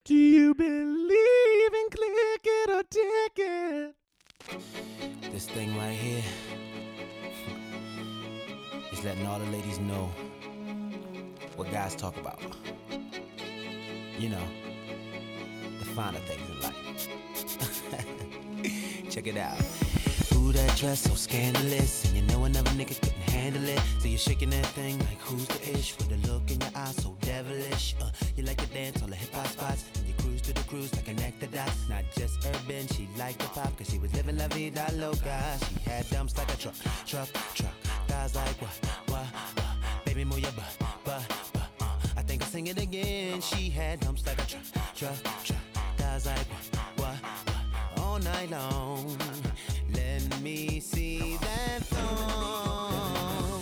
Do you believe in click it or ticket? This thing right here is letting all the ladies know what guys talk about. You know, the finer things in life. Check it out. Ooh, that dress so scandalous, and you know another nigga couldn't handle it. So you're shaking that thing like who's the ish, with a look in your eyes so devilish. You like to dance on the hip hop spots, and you cruise to the cruise like connect the dots. Not just urban, she liked the pop, cause she was living la vida loca. She had dumps like a truck. Guys like what? Baby, move your butt. I think I'll sing it again. She had dumps like a truck. Guys like what? All night long. Let me see that thong.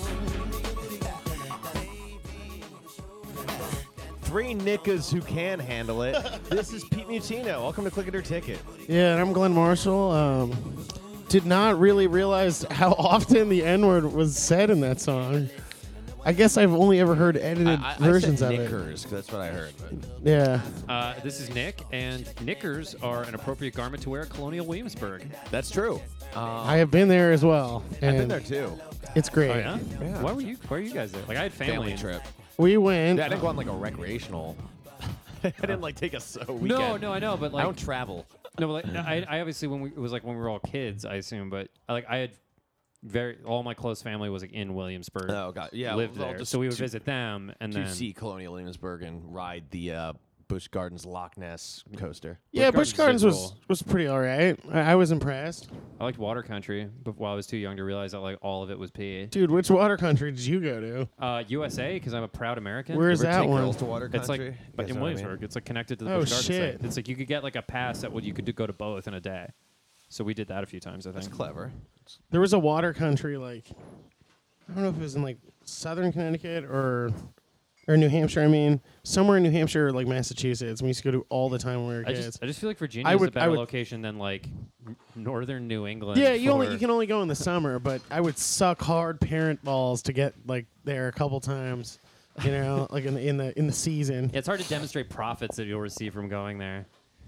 Three niggas who can handle it. This is Pete Mutino. Welcome to Click It or Ticket. Yeah, and I'm Glenn Marshall. Did not really realize how often the N-word was said in that song. I guess I've only ever heard edited versions I said of knickers, 'cause that's what I heard. But. it. Yeah. This is Nick, and knickers are an appropriate garment to wear at Colonial Williamsburg. That's true. I have been there as well. I've And been there too. it's great. Oh, yeah? Yeah. Why were you guys there? Like, I had family. trip. We went. Yeah, I didn't go on like a recreational. I didn't like take a weekend. No, I know, but like I don't travel. No, but like, I obviously it was like when we were all kids, I assume, but I had all my close family was like in Williamsburg. Oh god, yeah, lived well, there, just so we would to- visit them, and to then see Colonial Williamsburg and ride the Busch Gardens Loch Ness coaster. Yeah, Busch Gardens Gardens is was pretty all right. I was impressed. I liked Water Country, but while I was too young to realize that like all of it was pee. Dude, which water country did you go to? USA, because I'm a proud American. Where's Ever that take one? girls to Water It's Country? like, but in Williamsburg, it's like connected to the Oh, Busch Gardens shit. site. It's like you could get like a pass that you could go to both in a day. So we did that a few times, I think. That's clever. There was a water country, like, I don't know if it was in, like, southern Connecticut or New Hampshire. I mean, somewhere in New Hampshire or, like, Massachusetts. We used to go to all the time when we were kids. I just feel like Virginia I is would- a better location than like northern New England. Yeah, you can only go in the summer, but I would suck hard parent balls to get, like, there a couple times, you know, like in the season. Yeah, it's hard to demonstrate profits that you'll receive from going there.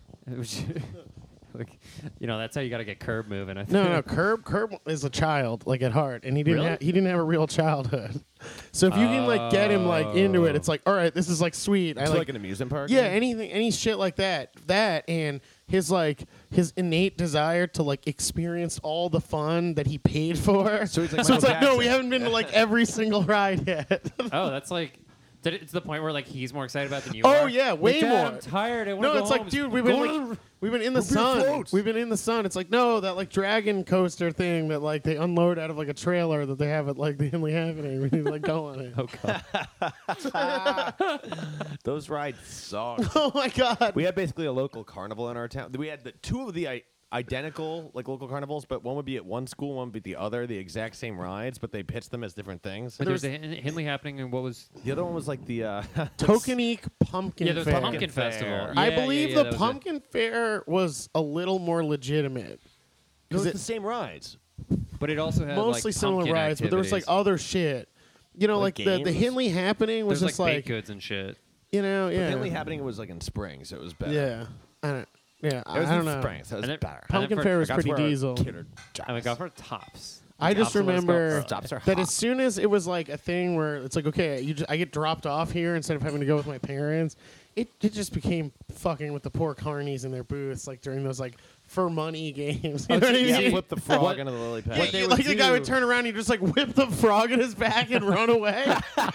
Like, that's how you got to get Curb moving. I think. No, Curb is a child, like, at heart, and he didn't Really? he didn't have a real childhood. So if you can, like, get him, like, into it, it's like, all right, this is, like, sweet. It's like an amusement park. Yeah, any shit like that. That and his innate desire to like experience all the fun that he paid for. So he's like so it's Michael like, no, Jackson. we haven't been to like every single ride yet. Oh, that's like. Did it to the point where like he's more excited about it than you are? Oh yeah, way Like, Dad, more. I'm tired. I want to No, go it's home. like, dude, we've been in the sun. We've been in the sun. It's like, no, that like dragon coaster thing that like they unload out of like a trailer that they have at like the Henley Happening. We need to like go on it. Oh god. Those rides suck. Oh my god. We had basically a local carnival in our town. We had two of the identical like local carnivals, but one would be at one school, one would be at the other, the exact same rides, but they pitched them as different things. But there's a Henley happening, and what was? The other one was like the Tokenique Pumpkin Yeah, there's Fair. the pumpkin festival. I Yeah, believe yeah, the that was it. Pumpkin Fair was a little more legitimate. it was it- the same rides. But it also had Mostly like, similar pumpkin rides, but there was like activities. other shit. You know, Like like the games? Henley Happening was There's just like like, baked goods and shit. you know, But yeah. Henley Happening was like in spring, so it was better. Yeah. I don't It was I don't in know. spring, so it was And then- better. Pumpkin for- Fair was That's pretty where our diesel. kidder I mean, go for tops. I just Tops of Let's Go remember Pro. Tops are that hot. as soon as it was like a thing where it's like, okay, I get dropped off here instead of having to go with my parents, it just became fucking with the poor carnies in their booths, like during those like for money games. You know what I Yeah, mean? flip the frog into the lily pad. Yeah, they you- would like the guy do- would turn around and you just like whip the frog in his back and run away.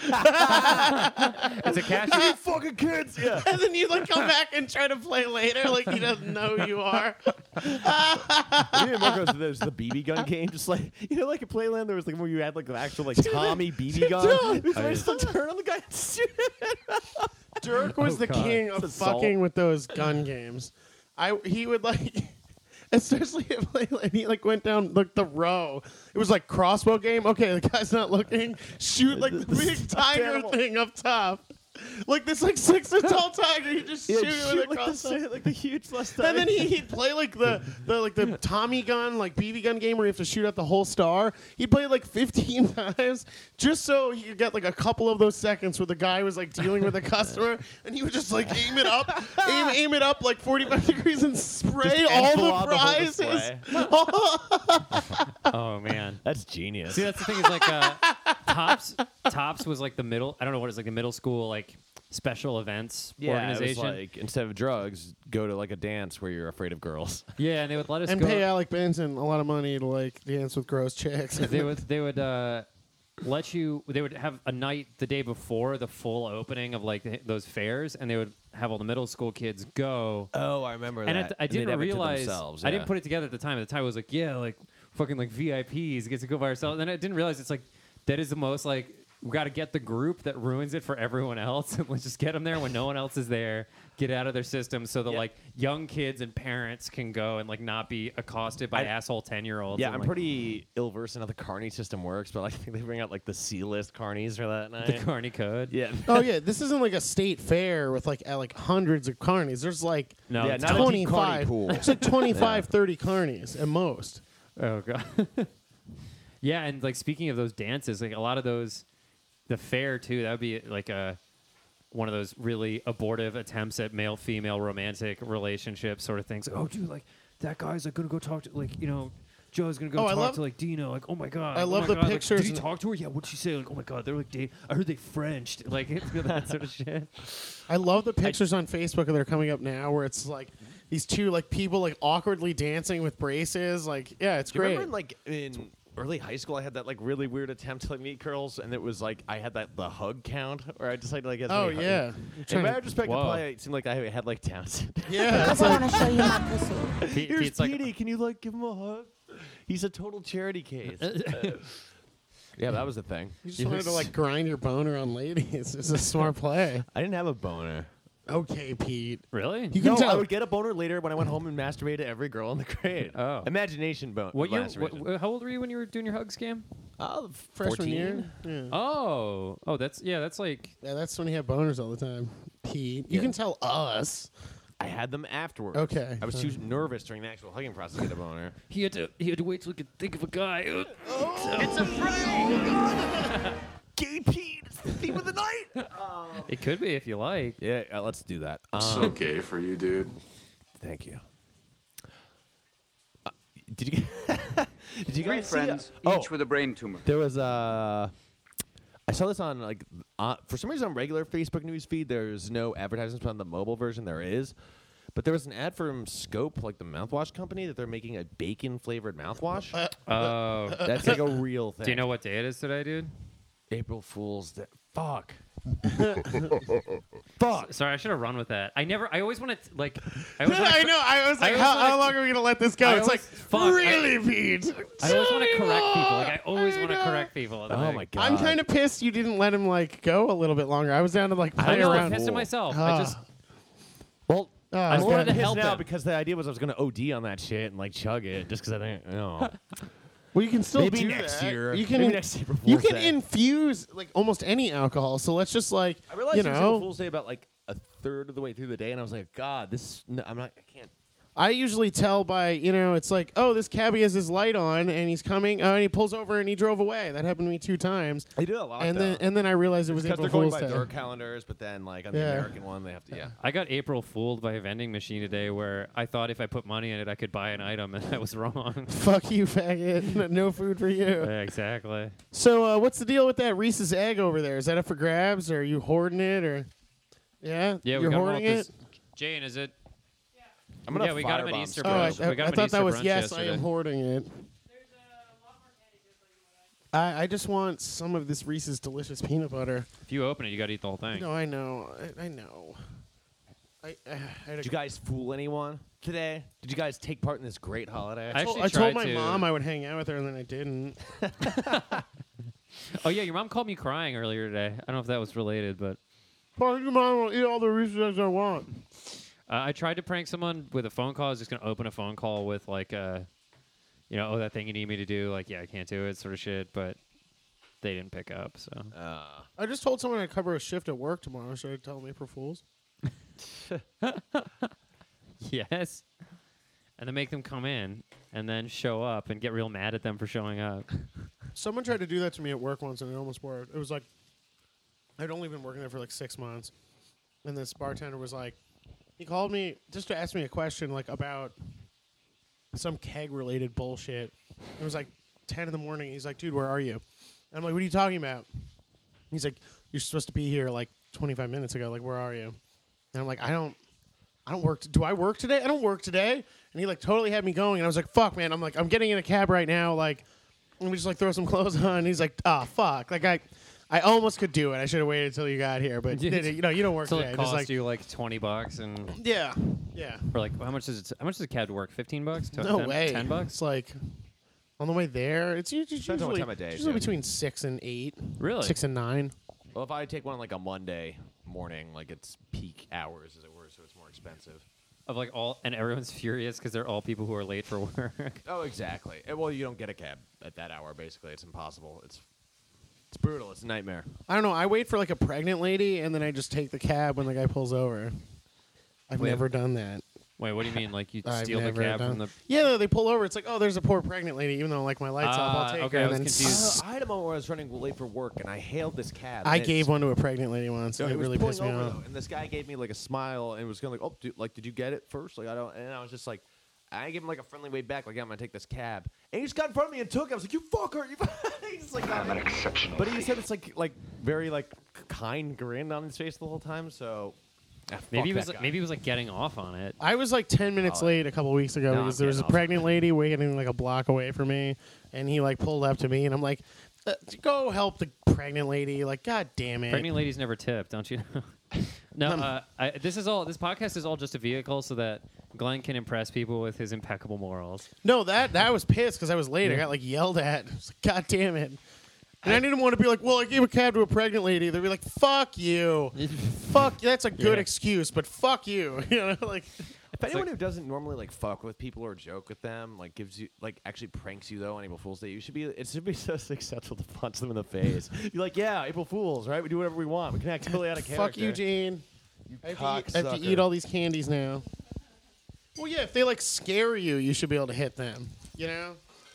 It's a cash. You fucking kids! Yeah. And then you like come back and try to play later like he doesn't know who you are. Me and Marcos, there's the BB gun game, just like like at Playland, there was like where you had like the actual like Tommy BB gun. Dude. I just like turn on the guy and shoot him. Dirk was the God. king of It's assault. fucking with those gun games. He would like, especially at Playland, he like went down like the row. It was like crossbow game. Okay, the guy's not looking. Shoot like the big stuffed tiger animal. thing up top. like this like 6-foot-tall tiger. He just shoot it with a crossbow. like the huge less And then he'd play like the Tommy gun, like BB gun game where you have to shoot out the whole star. He'd play it like 15 times just so he could get like a couple of those seconds where the guy was like dealing with a customer, and he would just like aim it up like 45 degrees and spray all the prizes. Oh man. That's genius. See, that's the thing is like Tops was like the middle. I don't know what it's like the middle school like special events yeah, organization. it was like instead of drugs, go to like a dance where you're afraid of girls. Yeah, and they would let us And go. pay Alec Benson a lot of money to like dance with gross chicks. They would let you. They would have a night the day before the full opening of like those fairs, and they would have all the middle school kids go. Oh, I remember And that. I didn't realize. Themselves, I didn't put it together at the time. At the time, I was like, yeah, like fucking like VIPs get to go by ourselves. And then I didn't realize it's like that is the most like we got to get the group that ruins it for everyone else, and let's just get them there when no one else is there. Get out of their system so that like young kids and parents can go and like not be accosted by asshole 10-year-olds. Yeah, and, I'm like, pretty ill versed in how the carny system works, but like, I think they bring out like the C-list carnies for that night. the Carney Code. Yeah. Oh yeah, this isn't like a state fair with like hundreds of carnies. There's like No, Yeah, it's not a deep carny 25. pool. It's like 25, 30 carnies at most. Oh god. Yeah, and like speaking of those dances, like a lot of those, the fair too. That would be like one of those really abortive attempts at male-female romantic relationship sort of things. Oh, dude, like that guy's like gonna go talk to like Joe's gonna go talk to like Dino. Like, oh my god, I love the god. pictures Like, did he and- talk to her? Yeah. What'd she say? Like, oh my god, they're like dating. I heard they Frenched. Like that sort of shit. I love the pictures on Facebook that are coming up now where it's like these two like people like awkwardly dancing with braces. Like, yeah, it's Do you great. remember like in early high school, I had that like really weird attempt to like meet girls, and it was like I had the hug count, where I decided like get Oh, many yeah. hugs. You're In trying to- retrospect, Whoa. probably it seemed like I had like Townsend. yeah, it's I like, want to show you my pussy. Here's Pete's like, Petey. Can you like give him a hug? He's a total charity case. Yeah, that was the thing. you just wanted to like grind your boner on ladies. It's a smart play. I didn't have a boner. Okay, Pete. really? You can No, tell. I would get a boner later when I went home and masturbated to every girl in the grade. Oh. Imagination boner. What year? How old were you when you were doing your hug scam? Freshman 14? year. Yeah. Oh, that's like Yeah, that's when you have boners all the time, Pete. You can tell us. I had them afterwards. Okay. I was too nervous during the actual hugging process to get a boner. he had to wait till he could think of a guy. It's a frame! Gay Pete! It's the theme of the night! It could be if you like. Yeah, let's do that. So gay for you, dude. Thank you. Did you did you Three guys friends, see, oh, each with a brain tumor. there was I saw this on like for some reason on regular Facebook news feed. There's no advertisements, but on the mobile version there is. But there was an ad from Scope, like the mouthwash company, that they're making a bacon flavored mouthwash. Oh, That's like a real thing. do you know what day it is today, dude? April Fool's Day? Fuck. Fuck. Sorry, I should have run with that. I always want to like. I always wanna, I know. I was like, always how wanna- long are we gonna let this go? I It's like, always- fuck, really, Pete? I always want to correct people. Like I Oh always my want to God. correct people. Oh Like, my god. I'm kind of pissed you didn't let him like go a little bit longer. I was down to like I play know. I'm around. pissed at myself. Ah. I just. well. Ah, I just okay. wanted to Pissed help now him. because the idea was I was going to OD on that shit and like chug it just because I think Well, you can still Maybe do next that. year. You can Maybe next April you Fool's can Day. infuse like almost any alcohol. So let's just like I realized you it was April know. Fool's Day about like a third of the way through the day, and I was like, God, this I'm not. I can't. I usually tell by it's like, oh, this cabbie has his light on and he's coming. And he pulls over and he drove away. That happened to me 2 times. They do a lot. And then I realized it was because April they're going Fool's by Day. their calendars, but then like on the Yeah. American one, they have to. Yeah. I got April fooled by a vending machine today where I thought if I put money in it, I could buy an item, and I was wrong. Fuck you, faggot. No food for you. Yeah, exactly. So what's the deal with that Reese's egg over there? Is that up for grabs, or are you hoarding it, or Yeah, we you're got 'em all hoarding at it? this- Jane, is it? I'm gonna Yeah, we got 'em at firebomb Easter Oh, Scrooge. I, brunch. We got 'em at thought Easter that was brunch yes. I yesterday. am hoarding it. I just want some of this Reese's delicious peanut butter. If you open it, you got to eat the whole thing. No, I know. I know. I had Did you guys fool anyone today? Did you guys take part in this great holiday? I actually I told tried my to. mom I would hang out with her, and then I didn't. Oh yeah, your mom called me crying earlier today. I don't know if that was related, but Well, your mom will eat all the Reese's eggs I want. I tried to prank someone with a phone call. I was just gonna open a phone call with like, oh, that thing you need me to do. Like, yeah, I can't do it, sort of shit. But they didn't pick up. So I just told someone I'd cover a shift at work tomorrow. Should I tell them April Fools? yes, and then make them come in and then show up and get real mad at them for showing up. Someone tried to do that to me at work once, and it almost worked. It was like I'd only been working there for like 6 months, and this bartender was like, he called me just to ask me a question like about some keg-related bullshit. It was like 10 in the morning. He's like, "Dude, where are you?" And I'm like, "What are you talking about?" He's like, "You're supposed to be here like 25 minutes ago. Like, where are you?" And I'm like, I don't work. Do I work today? I don't work today. And he like totally had me going. And I was like, fuck, man. I'm like, I'm getting in a cab right now. Like, let me just like throw some clothes on. And he's like, ah, fuck. Like I almost could do it. I should have waited until you got here. But you know, you don't work So today. it Just costs like, you like $20 and yeah. or like how much does a cab to work? $15? No way. $10? It's like on the way there. It's usually, Depends on what time of day, usually too. between 6 and 8. Really? 6 and 9. Well, if I take one on like a Monday morning, like it's peak hours, as it were, so it's more expensive. Of like and everyone's furious because they're all people who are late for work. Oh, exactly. Well, you don't get a cab at that hour. Basically, it's impossible. It's brutal. It's a nightmare. I don't know. I wait for like a pregnant lady, and then I just take the cab when the guy pulls over. I've Wait. never done that. Wait, what do you mean? Like you I've steal the never cab done- from the? Yeah, no, they pull over. It's like, oh, there's a poor pregnant lady. Even though like my lights off, I'll take okay, her. I And was then confused. I had a moment where I was running late for work, and I hailed this cab. I and gave it's- one to a pregnant lady once. So and it it was really pulling pissed me over, off. though, and this guy gave me like a smile and was going like, did you get it first? Like I don't, and I was just like, I gave him like a friendly way back, like yeah, I'm gonna take this cab, and he just got in front of me and took it. I was like, you fucker! He just like, I'm an exceptional. but he just had this like very like kind grin on his face the whole time. So Maybe he fuck was that guy. maybe he was like getting off on it. I was like 10 minutes Oh, late a couple weeks ago no, because I'm there was a getting off. pregnant lady waiting like a block away from me, and he like pulled up to me, and I'm like, go help the pregnant lady. Like, god damn it. Pregnant ladies never tip, don't you know? No, this podcast is all just a vehicle so that Glenn can impress people with his impeccable morals. No, that was pissed because I was late. I got like yelled at. I was like, god damn it. And I didn't want to be like, well, I gave a cab to a pregnant lady. They'd be like, fuck you. Fuck, that's a good Yeah. excuse, but fuck you. You know, like, If anyone who doesn't normally like fuck with people or joke with them, like gives you like actually pranks you though on April Fool's Day, it should be so successful to punch them in the face. You're like, yeah, April Fools, right? We do whatever we want. We can act totally out of character. fuck you, Gene. I have to cocksucker. eat all these candies now. Well, yeah, if they like scare you, you should be able to hit them. You know?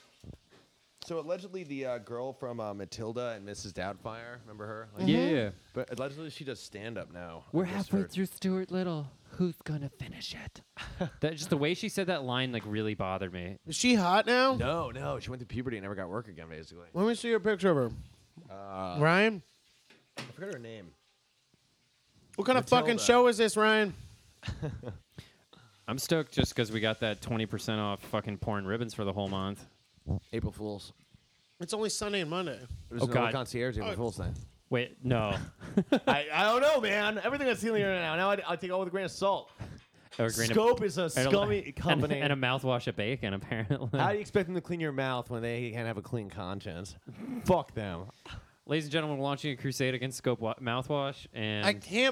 So allegedly, the girl from Matilda and Mrs. Doubtfire, remember her? Like, Yeah. But allegedly, she does stand up now. We're I just halfway heard. through Stuart Little. Who's gonna finish it? That just the way she said that line like really bothered me. Is she hot now? No, she went through puberty and never got work again, basically. Let me see a picture of her. Ryan? I forgot her name. What kind of fucking Matilda. show is this, Ryan? I'm stoked just because we got that 20% off fucking porn ribbons for the whole month. April Fools. It's only Sunday and Monday. It was Oh, an God. old concierge April Fool's Day. Wait, no. I don't know, man. Everything that's stealing right now I take all with a grain of salt. Or green- Scope is a and scummy company. and a mouthwash of bacon, apparently. How do you expect them to clean your mouth when they can't have a clean conscience? Fuck them. Ladies and gentlemen, we're launching a crusade against Scope mouthwash, and I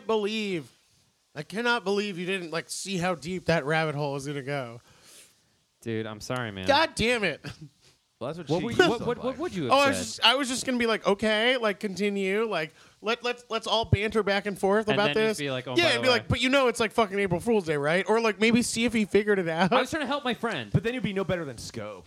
cannot believe you didn't like see how deep that rabbit hole was gonna go. dude, I'm sorry, man. God damn it! Well, that's what, what, she were used you, to what, look what, like. what would you have Oh, said? I was just gonna be like, okay, like continue, like let's all banter back and forth And about then just this. be like, oh, yeah, by and the be way. like, but you know, it's like fucking April Fool's Day, right? Or like maybe see if he figured it out. I was trying to help my friend. But then you'd be no better than Scope.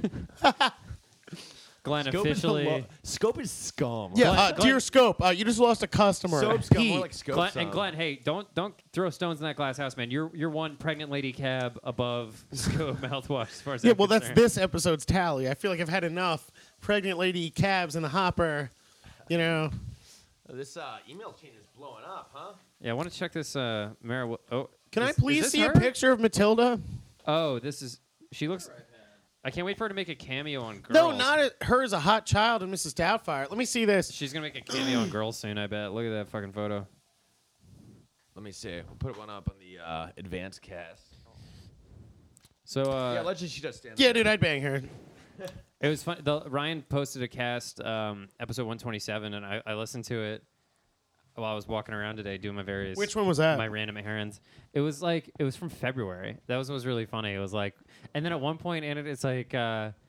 Glenn Scope officially. is Scope is scum. yeah, Glenn- dear Scope, you just lost a customer. Soap scum, Pete. more like Scope Glenn, scum. and Glenn, hey, don't throw stones in that glass house, man. You're one pregnant lady cab above Scope mouthwash as far as Yeah, I'm well, that's concerned. this episode's tally. I feel like I've had enough pregnant lady cabs in the hopper. You know, This email chain is blowing up, huh? Yeah, I want to check this marijuana. Oh, can I is please this see her? a picture of Matilda? Oh, this is. She looks. I can't wait for her to make a cameo on Girls. No, not her as a hot child and Mrs. Doubtfire. Let me see this. She's gonna make a cameo on Girls soon. I bet. Look at that fucking photo. Let me see. We'll put one up on the advanced cast. So yeah, allegedly she does stand Yeah, up. dude, I'd bang her. it was fun. Ryan posted a cast episode 127, and I listened to it while I was walking around today doing my various. Which one was that? My random errands. It was from February. That was really funny. It was like, and then at one point in it, it's like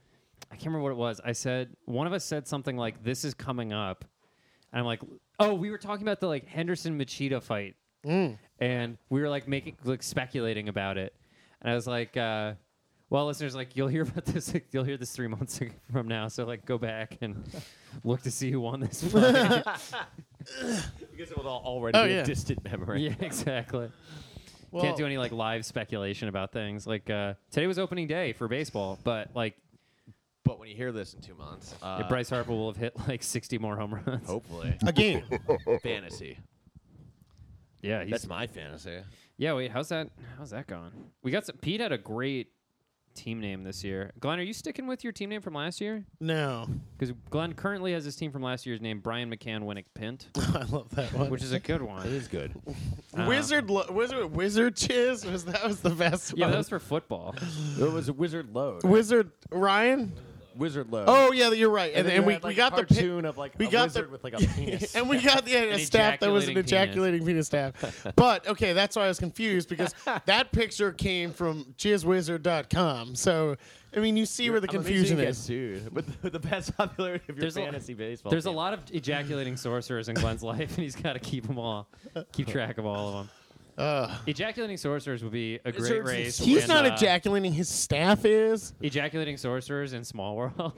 I can't remember what it was. I said one of us said something like, "This is coming up," and I'm like, "Oh, we were talking about the like Henderson Machida fight, and we were like speculating about it." And I was like, "Well, listeners, like you'll hear about this. Like, you'll hear this 3 months from now. So like go back and look to see who won this fight." Because it will already be a distant memory. Yeah, exactly. Well, Can't do any like live speculation about things. Like today was opening day for baseball, but like But when you hear this in 2 months, Bryce Harper will have hit like 60 more home runs. hopefully, again. fantasy. Yeah, That's my fantasy. yeah. Wait, how's that going? We got Pete had a great team name this year. Glenn, are you sticking with your team name from last year? No. Because Glenn currently has his team from last year's name, Brian McCann Winnick Pint, I love that one. which is a good It one. is good. Wizard Chiz was the best Yeah, one. that was for football. It was a Wizard Load. Wizard Ryan. Wizard Load. Oh yeah, you're right. And then we you had, like, got a the pic- cartoon of like we a got wizard the with like a penis. and we got a An staff that was an ejaculating ejaculating penis staff. But okay, that's why I was confused because that picture came from jizzwizard.com. So I mean, you see where the confusion is. Sued with the best popularity of your There's a- fantasy baseball. There's a team. lot of ejaculating sorcerers in Glenn's life, and he's got to keep track of all of them. Ejaculating sorcerers would be a great certainly race. He's when, not ejaculating. His staff is. ejaculating sorcerers in Small World.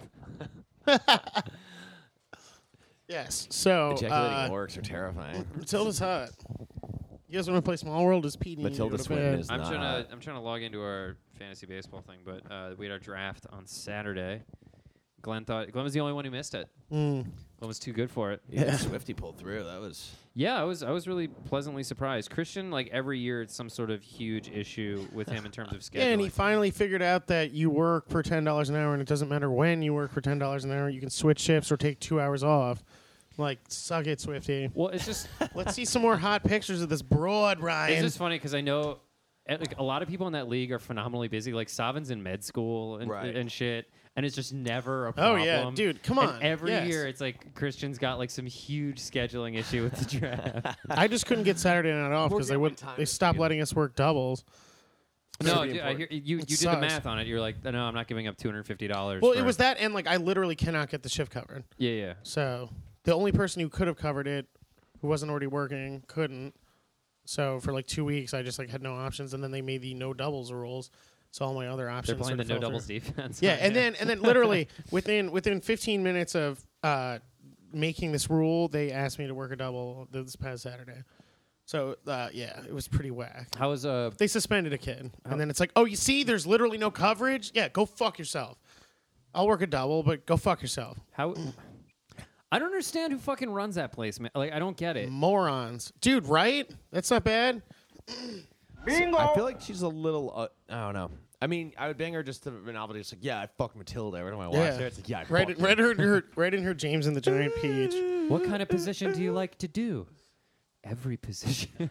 Yes. So Ejaculating orcs are terrifying. Matilda's hot. You guys want to play Small World? Is Pete? Matilda Swinton is I'm not. trying to log into our fantasy baseball thing, but we had our draft on Saturday. Glenn was the only one who missed it. Glenn was too good for it. Yeah, Swifty pulled through. That was. Yeah, I was really pleasantly surprised. Christian, like every year, it's some sort of huge issue with him in terms of scheduling. Yeah, and he finally figured out that you work for $10 an hour, and it doesn't matter when you work for $10 an hour. You can switch shifts or take 2 hours off. Like, suck it, Swifty. Well, it's just Let's see some more hot pictures of this broad, Ryan. it's just funny because I know like a lot of people in that league are phenomenally busy. Like Savin's in med school Right. and shit, and it's just never a Oh, problem. yeah, dude, come And on. every Yes. year, it's like Christian's got like some huge scheduling issue with the draft. I just couldn't get Saturday night off because they stopped letting us work doubles. No, Pretty dude, I hear you did the sucks. math on it. You're like, no, I'm not giving up $250. Well, for it was that, and like I literally cannot get the shift covered. Yeah. So the only person who could have covered it, who wasn't already working, couldn't. So for like 2 weeks, I just like had no options, and then they made the no doubles rules. So all my other options. They're playing the sort no of fell doubles through. defense. Yeah, and then literally within 15 minutes of making this rule, they asked me to work a double this past Saturday. So yeah, it was pretty whack. How was They suspended a kid, and then it's like, oh, you see, there's literally no coverage. Yeah, go fuck yourself. I'll work a double, but go fuck yourself. how? I don't understand who fucking runs that place, man. Like I don't get it. Morons, dude. Right? That's not bad. I feel like she's a little. I don't know. I mean, I would bang her just to the novelty. It's like, yeah, I fucked Matilda every time I watch Yeah. her. It's like, yeah, I Right, fucked right in her James and the Giant Peach. What kind of position do you like to do? Every position.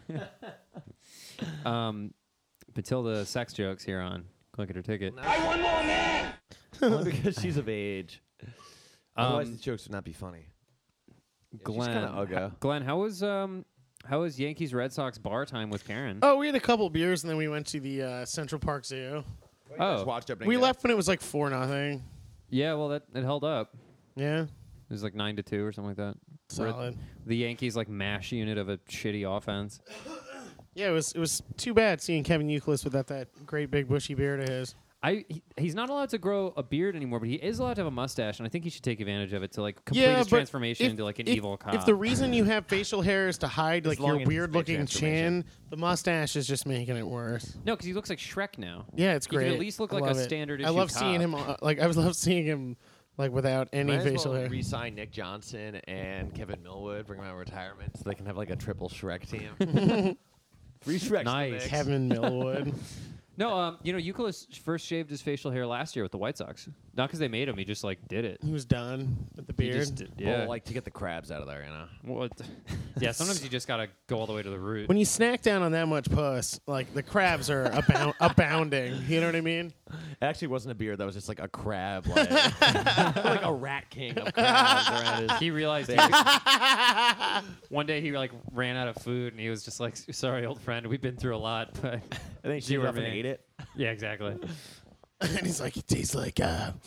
Matilda sex jokes here on Click It or Ticket. Only because she's of age. Otherwise, Um, the jokes would not be funny. Glenn, kinda ugga. Glenn, how was Yankees Red Sox bar time with Karen? Oh, we had a couple beers, and then we went to the Central Park Zoo. Oh. Just watched opening We day. left when it was like 4-0. Yeah, well it held up. Yeah, It was like 9-2 or something like that. solid. The Yankees like mash unit of a shitty offense. Yeah, it was too bad seeing Kevin Youkilis with that great big bushy beard of his. He's not allowed to grow a beard anymore, but he is allowed to have a mustache, and I think he should take advantage of it to like complete his transformation into like an evil cop. If the reason you have facial hair is to hide like long your as it's weird-looking big chin, the mustache is just making it worse. No, because he looks like Shrek now. Yeah, it's He could great. at least look I like a love it. standard I issue love seeing cop. him. I love seeing him like without any Might as facial well hair. re-sign Nick Johnson and Kevin Millwood, bring them out of retirement, so they can have like a triple Shrek team. 3 Shreks. in the Nice. mix. Kevin Millwood. No, Youkilis first shaved his facial hair last year with the White Sox. Not because they made him; he just like did it. He was done with the He beard. just did, Well, yeah. like to get the crabs out of there, you know. What? Yeah, sometimes you just gotta go all the way to the root. When you snack down on that much puss, like the crabs are abounding. You know what I mean? It actually wasn't a beard. That was just like a crab, like, like a rat king of crabs around his. He realized one day he like ran out of food and he was just like, "Sorry, old friend, we've been through a lot." But And then he You shaved were off and me. ate it. yeah, exactly. And he's like, it tastes like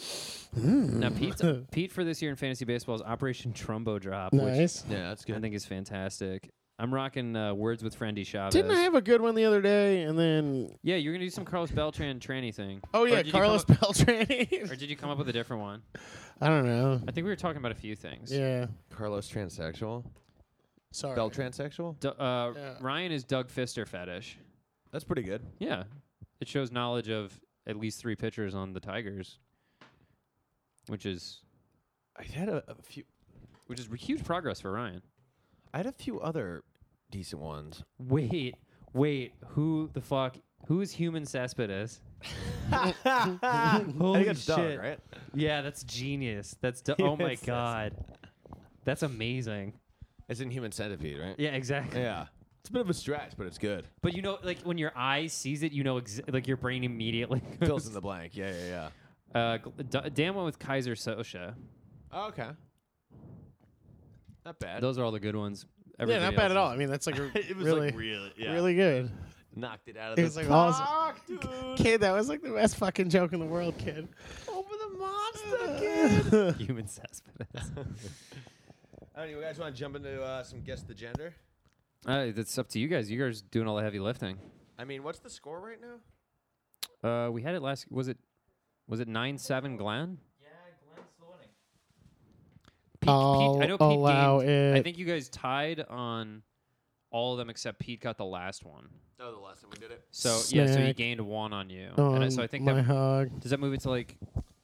Now, Pete for this year in fantasy baseball is Operation Trumbo Drop, Nice. Yeah, that's which I think is fantastic. I'm rocking Words with Friendy Chavez. Didn't I have a good one the other day? And then, Yeah, you're gonna do some Carlos Beltran tranny thing. oh Or yeah, did you come Carlos up- Beltran. Or did you come up with a different one? I don't know. I think we were talking about a few things. Yeah. Carlos transsexual. Sorry. Bell transsexual. Yeah. Ryan is Doug Fister fetish. That's pretty good. Yeah, it shows knowledge of at least 3 pitchers on the Tigers, which is I had a few. huge progress for Ryan. I had a few other decent ones. Wait, who is Human Cespedes? I Holy think it's Doug, shit. right? Yeah, that's genius. Oh my Human god, that's amazing. It's in Human Centipede, right? Yeah, exactly. Yeah. It's a bit of a stretch, but it's good. But you know, like when your eye sees it, you know, like your brain immediately Fills in the blank. Yeah. Dan went with Kaiser Sosha. Oh, okay. Not bad. Those are all the good ones. Yeah, Everybody not bad else at all. is- I mean, that's like a it was really, like really, yeah. really good. Knocked it out of It the was like park, awesome. dude. Kid, that was like the best fucking joke in the world, kid. Over the monster, kid. Human Cespedes. I don't know, you guys want to jump into some Guess the Gender? That's up to you guys. You guys doing all the heavy lifting. I mean, what's the score right now? We had it last. Was it 9-7 Glenn? Yeah, Glenn's the winning. I know Pete allow gained, it. I think you guys tied on all of them except Pete got the last one. Oh, the last time we did it. So yeah, so he Snack. gained 1 on you. On And so I think my that hog. does that move it to like.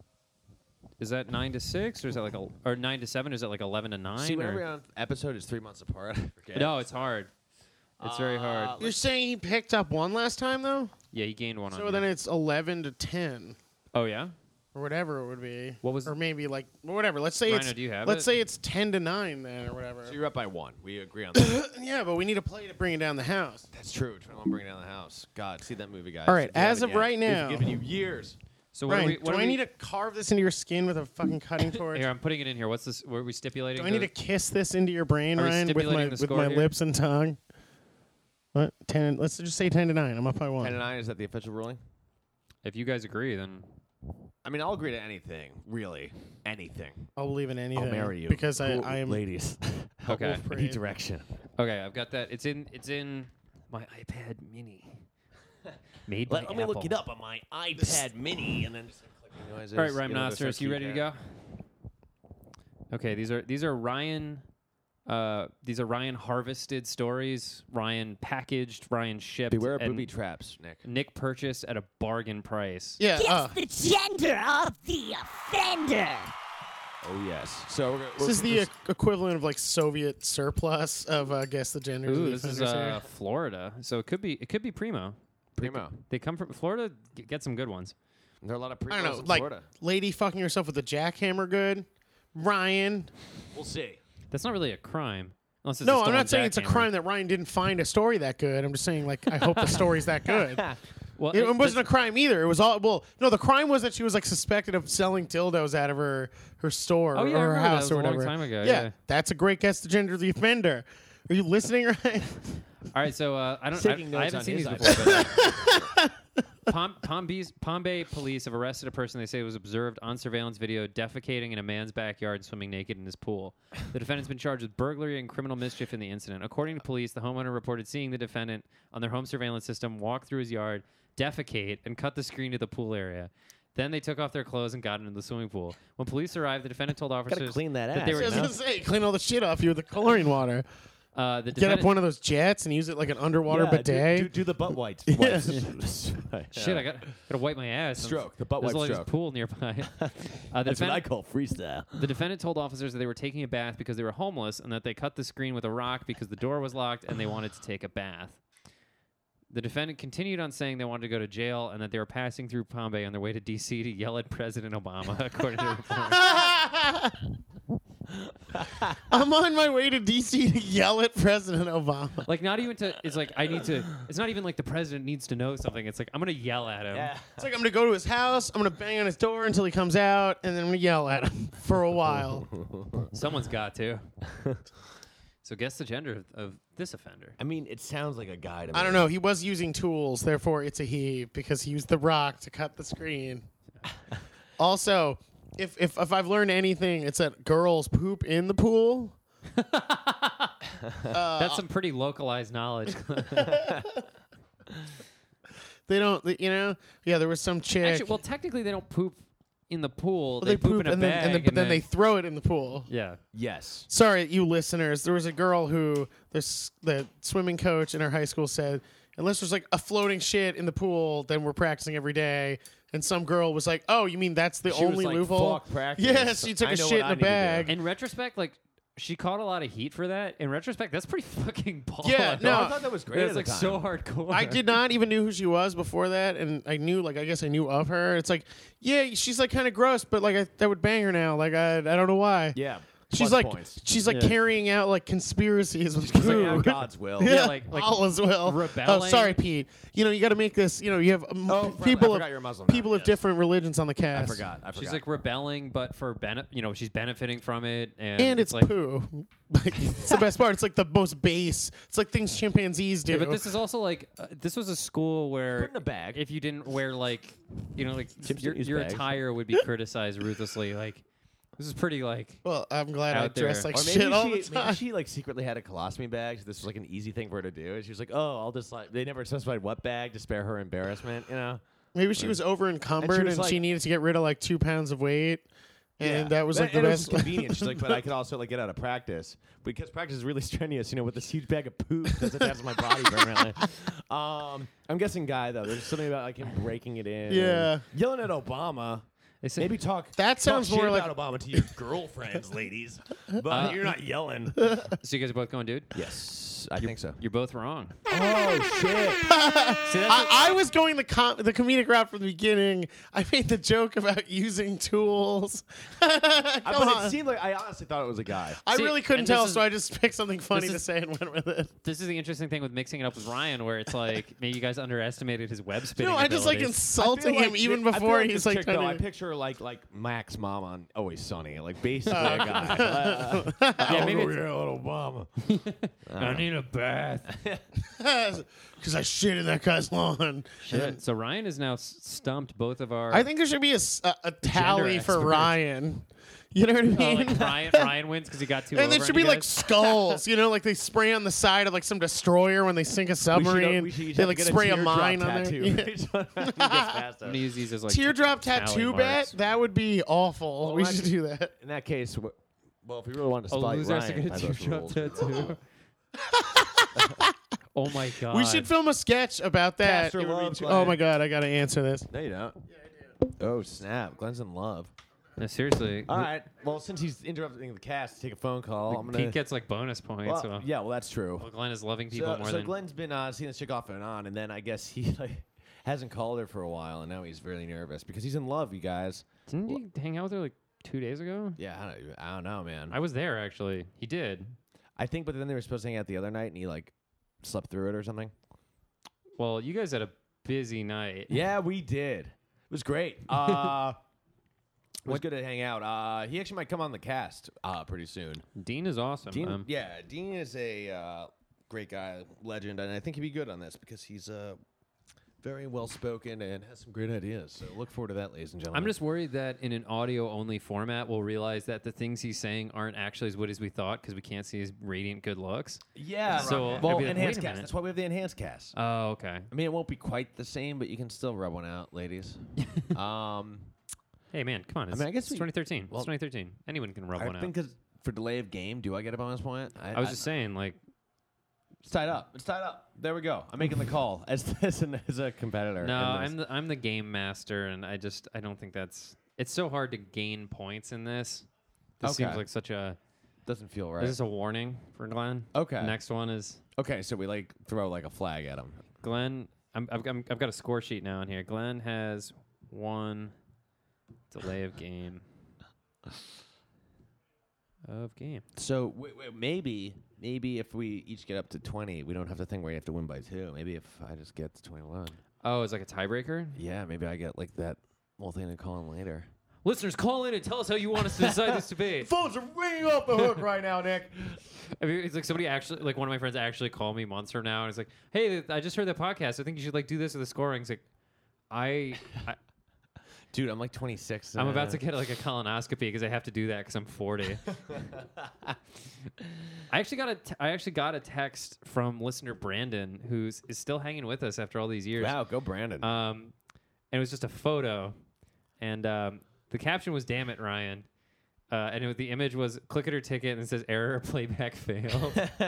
Is that 9-6 or is that like or 9-7? Or is that like 11-9? See, whenever or? we're on episode, it's 3 months apart. I forget. No, it's hard. It's very hard. You're saying he picked up one last time though? Yeah, he gained 1 on So you. then it's 11-10 Oh yeah. or whatever it would be. What was- Or maybe like whatever. Let's say Rhino, it's do you have let's it? say it's 10-9 then or whatever. So you're up by 1. We agree on that. Yeah, but we need a play to bring it down the house. That's true. 21 Bring Down the House. God, see that movie, guys. All right, If you haven't as of yet, right now- we've given you years. So what Ryan, are we, what do are I we, need to carve this into your skin with a fucking cutting torch? Here, I'm putting it in here. What's this? Were we stipulating? Do I need to kiss this into your brain, Are we Ryan, with stipulating my the score here? lips and tongue? What? 10? Let's just say 10-9. I'm up by 1. 10-9, is that the official ruling? If you guys agree, then I mean, I'll agree to anything. Really. Anything. I'll believe in anything. I'll marry you. Because I Cool, am. Ladies. okay. Wolf Any Parade. direction. Okay, I've got that. It's in my iPad Mini. Made by Let me look Apple. it up on my iPad Mini and then just clicking noises. All right, Ryan You know, Rhinoceros, you ready to go? Okay, these are Ryan. These are Ryan harvested stories. Ryan packaged. Ryan shipped. Beware of and booby traps, Nick. Nick purchased at a bargain price. Yeah. Guess the gender of the offender. Oh, yes. So we're This is the equivalent of like Soviet surplus of guess the gender. of Ooh, the this is offenders here. Florida, so it could be primo. Primo. They come from Florida. Get some good ones. There are a lot of I primos don't know, in like Florida. lady fucking herself with a jackhammer. Good, Ryan. We'll see. That's not really a crime, unless it's a No, I'm stolen not saying it's a jackhammer. crime that Ryan didn't find a story that good. I'm just saying like I hope the story's that good. Well, It wasn't a crime either. It was all no. The crime was that she was like suspected of selling dildos out of her store Oh, yeah, I or her remember that. house Was or a long whatever. time ago, Yeah, yeah. that's a great guess. The gender of the offender. Are you listening, Ryan? All right, so I Taking I notes haven't on seen his these before. But, Palm Bay police have arrested a person they say was observed on surveillance video defecating in a man's backyard and swimming naked in his pool. The defendant's been charged with burglary and criminal mischief in the incident. According to police, the homeowner reported seeing the defendant on their home surveillance system walk through his yard, defecate, and cut the screen to the pool area. Then they took off their clothes and got into the swimming pool. When police arrived, the defendant told officers clean that they ass, I were was gonna say, clean all the shit off you with the chlorine water. the Get defendant, up one of those jets and use it like an underwater bidet. Do the butt wipes. Shit, I gotta wipe my ass. Stroke, the butt There's wipe like stroke. this pool nearby. The That's what I defendant, call freestyle. the defendant told officers that they were taking a bath because they were homeless and that they cut the screen with a rock because the door was locked and they wanted to take a bath. The defendant continued on saying they wanted to go to jail and that they were passing through Palm Bay on their way to D.C. to yell at President Obama, according to reports. I'm on my way to DC to yell at President Obama. Like, not even to, it's like, I need to, it's not even like the president needs to know something. It's like, I'm going to yell at him. It's like I'm gonna go to his house. I'm gonna bang on his door until he comes out, and then I'm gonna yell at him for a while. Someone's got to. So guess the gender of this offender. I mean, it sounds like a guy to me. I don't know. He was using tools, therefore it's a he because he used the rock to cut the screen. Also, If I've learned anything, it's that girls poop in the pool. That's some pretty localized knowledge. They don't, you know. Yeah, there was some chick. Actually, well, technically, they don't poop in the pool. Well, they poop in a and bag, then, then they throw it in the pool. yeah. Yes. Sorry, you listeners. There was a girl who the swimming coach in her high school said, unless there's like a floating shit in the pool, then we're practicing every day. And some girl was like, "Oh, you mean that's the She was only like, loophole?" "Fuck practice. Yes, she took I a know shit what in I a need to do." bag. In retrospect, like she caught a lot of heat for that. In retrospect, that's pretty fucking baller. Yeah, no. I thought that was great. That's at like the time. so hardcore. I did not even knew who she was before that, and I knew, like, I guess I knew of her. It's like, yeah, she's like kind of gross, but like I would bang her now. Like I don't know why. Yeah. She's Plus like points. she's like Yeah. carrying out like conspiracies with It's like, food. oh, God's will. Yeah, like all as well. Oh, rebelling. sorry, Pete. You know, you got to make this. You know, you have people I of forgot you're Muslim people now, of yes. different religions on the I cast. forgot. She's like rebelling, but for she's benefiting from it, and, And it's like. poo. Like, it's the best part. It's like the most base. It's like things chimpanzees do. Yeah, but this is also like this was a school where Put in a bag. if you didn't wear like like Chimps your, don't use your bags. attire would be criticized ruthlessly. Like this is pretty like Well, I'm glad I out there. dress like Or shit all the time. maybe she like secretly had a colostomy bag. So this was like an easy thing for her to do. And she was like, "Oh, I'll just like." They never specified what bag to spare her embarrassment. You know. Maybe she was over encumbered and, was she like- needed to get rid of like 2 pounds of weight. And that was like the and it was best. just convenient. She's like, but I could also like get out of practice because practice is really strenuous. You know, with this huge bag of poop that's attached to my body permanently. I'm guessing guy though. There's something about like him breaking it in. Yeah. and yelling at Obama. they say, Maybe talk. That sounds talk more shit like- about Obama to your girlfriends, ladies. But you're not yelling. so you guys are both going, dude. Yes, I think so. You're both wrong. Oh shit! See, that's I was going the comedic route from the beginning. I made the joke about using tools. Come But on. it seemed like I honestly thought it was a guy. I See, really couldn't and this tell, is- so I just picked something funny to is- say and went with it. this is the interesting thing with mixing it up with Ryan, where it's like maybe you guys underestimated his web spinning. No, I just like abilities. insulting him even I feel before like he's this like chick, though, I trying to. picture her like Mac's mom on Always Sunny, like basically a guy. Yeah, maybe oh, it's- yeah, little Obama. I need a bath. Because I shit in that guy's lawn. Shit. So Ryan has now stumped both of our. I think there should be a tally for expert. Ryan. You know what I mean? like Ryan wins because he got two. And there over should on be you like guys. skulls, you know, like they spray on the side of like some destroyer when they sink a submarine. We should each They have like to get spray a teardrop mine on there. tattoo. Yeah. Each one gets past I'm us. gonna use these as like Teardrop tally tattoo marks. bet? That would be awful. Well, we that's- should do that. In that case, well, if we really wanted to Oh, spite loser has to Ryan get by a those teardrop rules. tattoo. Oh my god. We should film a sketch about that. Cast your It would be love, too- Glenn. oh my god, I gotta answer this. No, you don't. Oh snap! Glenn's in love. No, seriously. All right. Well, since he's interrupting the cast to take a phone call, I'm gonna. Pete gets like bonus points. well, so. yeah, well, that's true. Well, Glenn is loving people So, more so than. Glenn's been seeing this chick off and on, and then I guess he like hasn't called her for a while, and now he's really nervous because he's in love, you guys. Didn't he hang out with her like 2 days ago? Yeah, I don't know, man. I was there actually. He did. I think, but then they were supposed to hang out the other night, and he like slept through it or something. Well, you guys had a busy night. Yeah, we did. It was great. It was good to hang out. He actually might come on the cast pretty soon. Dean is awesome. Dean, Dean is a great guy, legend, and I think he'd be good on this because he's very well spoken and has some great ideas. So look forward to that, ladies and gentlemen. I'm just worried that in an audio-only format, we'll realize that the things he's saying aren't actually as good as we thought because we can't see his radiant good looks. yeah. So, I'd well, be like, enhanced wait a cast. minute. That's why we have the enhanced cast. Oh, okay. I mean, it won't be quite the same, but you can still rub one out, ladies. Hey, man, come on. It's, mean, I guess it's we- 2013. well, it's 2013. Anyone can rub I one out. think because for delay of game, do I get a bonus point? I was just saying, like, It's tied up. It's tied up. There we go. I'm making the call as a competitor. no, in this. I'm the game master, and I don't think that's. It's so hard to gain points in this. This seems Okay. like such a. Doesn't feel right. Is this a warning for Glenn? Okay. Next one is Okay, so we like throw like a flag at him. Glenn. I've got a score sheet now in here. Glenn has 1 delay of game. So maybe if we each get up to 20, we don't have the thing where you have to win by 2. Maybe if I just get to 21. Oh, it's like a tiebreaker? Yeah, maybe I get like that whole thing to call in later. Listeners, call in and tell us how you want us to decide this debate. Phones are ringing off the hook right now, Nick. I mean, it's like somebody actually, like one of my friends actually called me months from now, and it's like, "Hey, I just heard that podcast. I think you should like do this with the scoring." It's like, I Dude, I'm like 26. I'm about to get like a colonoscopy because I have to do that because I'm 40. I actually got a text from listener Brandon, is still hanging with us after all these years. Wow, go Brandon. And it was just a photo, and the caption was "Damn it, Ryan," and the image was "Click it or ticket," and it says "Error, playback failed."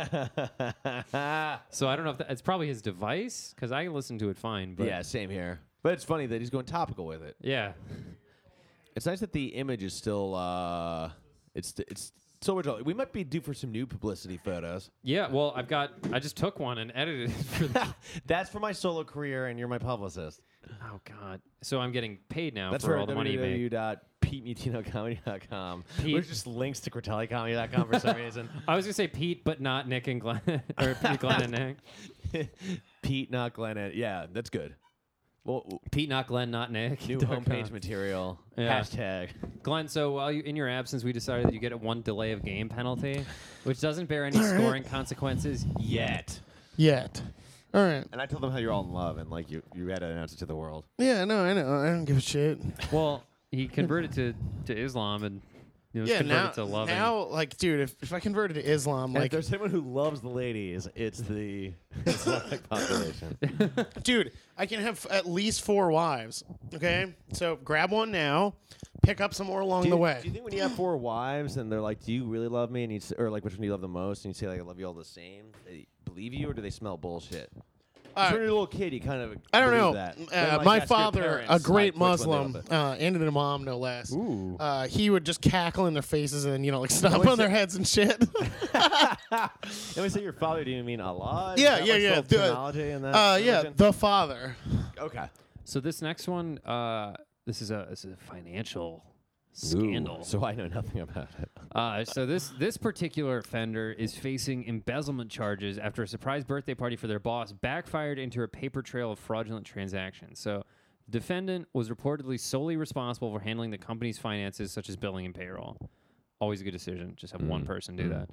So I don't know if it's probably his device because I listened to it fine. But yeah, same here. But it's funny that he's going topical with it. yeah. It's nice that the image is still it's so original. We might be due for some new publicity photos. Yeah, well, I just took one and edited it for That's for my solo career, and you're my publicist. Oh God! So I'm getting paid now That's for all the money you make. www.PeteMutinoComedy.com. Pete- Which just links to CortelliComedy.com for some reason. I was gonna say Pete, but not Nick and Glenn, or Pete, Glenn, and Nick. Pete, not Glenn. Yeah, that's good. Well, Pete, not Glenn, not Nick. new homepage material. Yeah. Hashtag. Glenn, so while in your absence, we decided that you get a 1 delay of game penalty, which doesn't bear any scoring consequences yet. Yet. All right. And I told them how you're all in love, and like you had to announce it to the world. Yeah, no, I know. I don't give a shit. Well, he converted to Islam and was Yeah, converted now, to loving. now, like, dude, if I converted to Islam, And if like, there's someone who loves the ladies, it's the Islamic population. dude, I can have at least 4 wives. Okay, so grab one now, pick up some more along the way. Do you think when you have 4 wives and they're like, "Do you really love me?" and or like, "Which one do you love the most?" and you say like, "I love you all the same," they believe you, or do they smell bullshit? When you're a little kid, you kind of I don't believe know. that. But, like, My that's your father, parents, a great like, which one they Muslim, love it. and an imam, no less. Ooh. He would just cackle in their faces and like stomp on their heads and shit. And we say your father, do you mean Allah? Is Yeah, that, yeah, like, yeah. still terminology in that Yeah, religion? the father. Okay. So this next one, this is a financial scandal. Ooh, so I know nothing about it. So this particular offender is facing embezzlement charges after a surprise birthday party for their boss backfired into a paper trail of fraudulent transactions. So the defendant was reportedly solely responsible for handling the company's finances, such as billing and payroll. Always a good decision. Just have one person do that.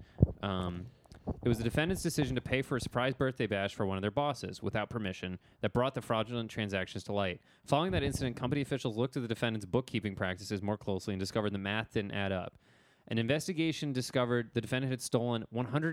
It was the defendant's decision to pay for a surprise birthday bash for one of their bosses without permission that brought the fraudulent transactions to light. Following that incident, company officials looked at the defendant's bookkeeping practices more closely and discovered the math didn't add up. An investigation discovered the defendant had stolen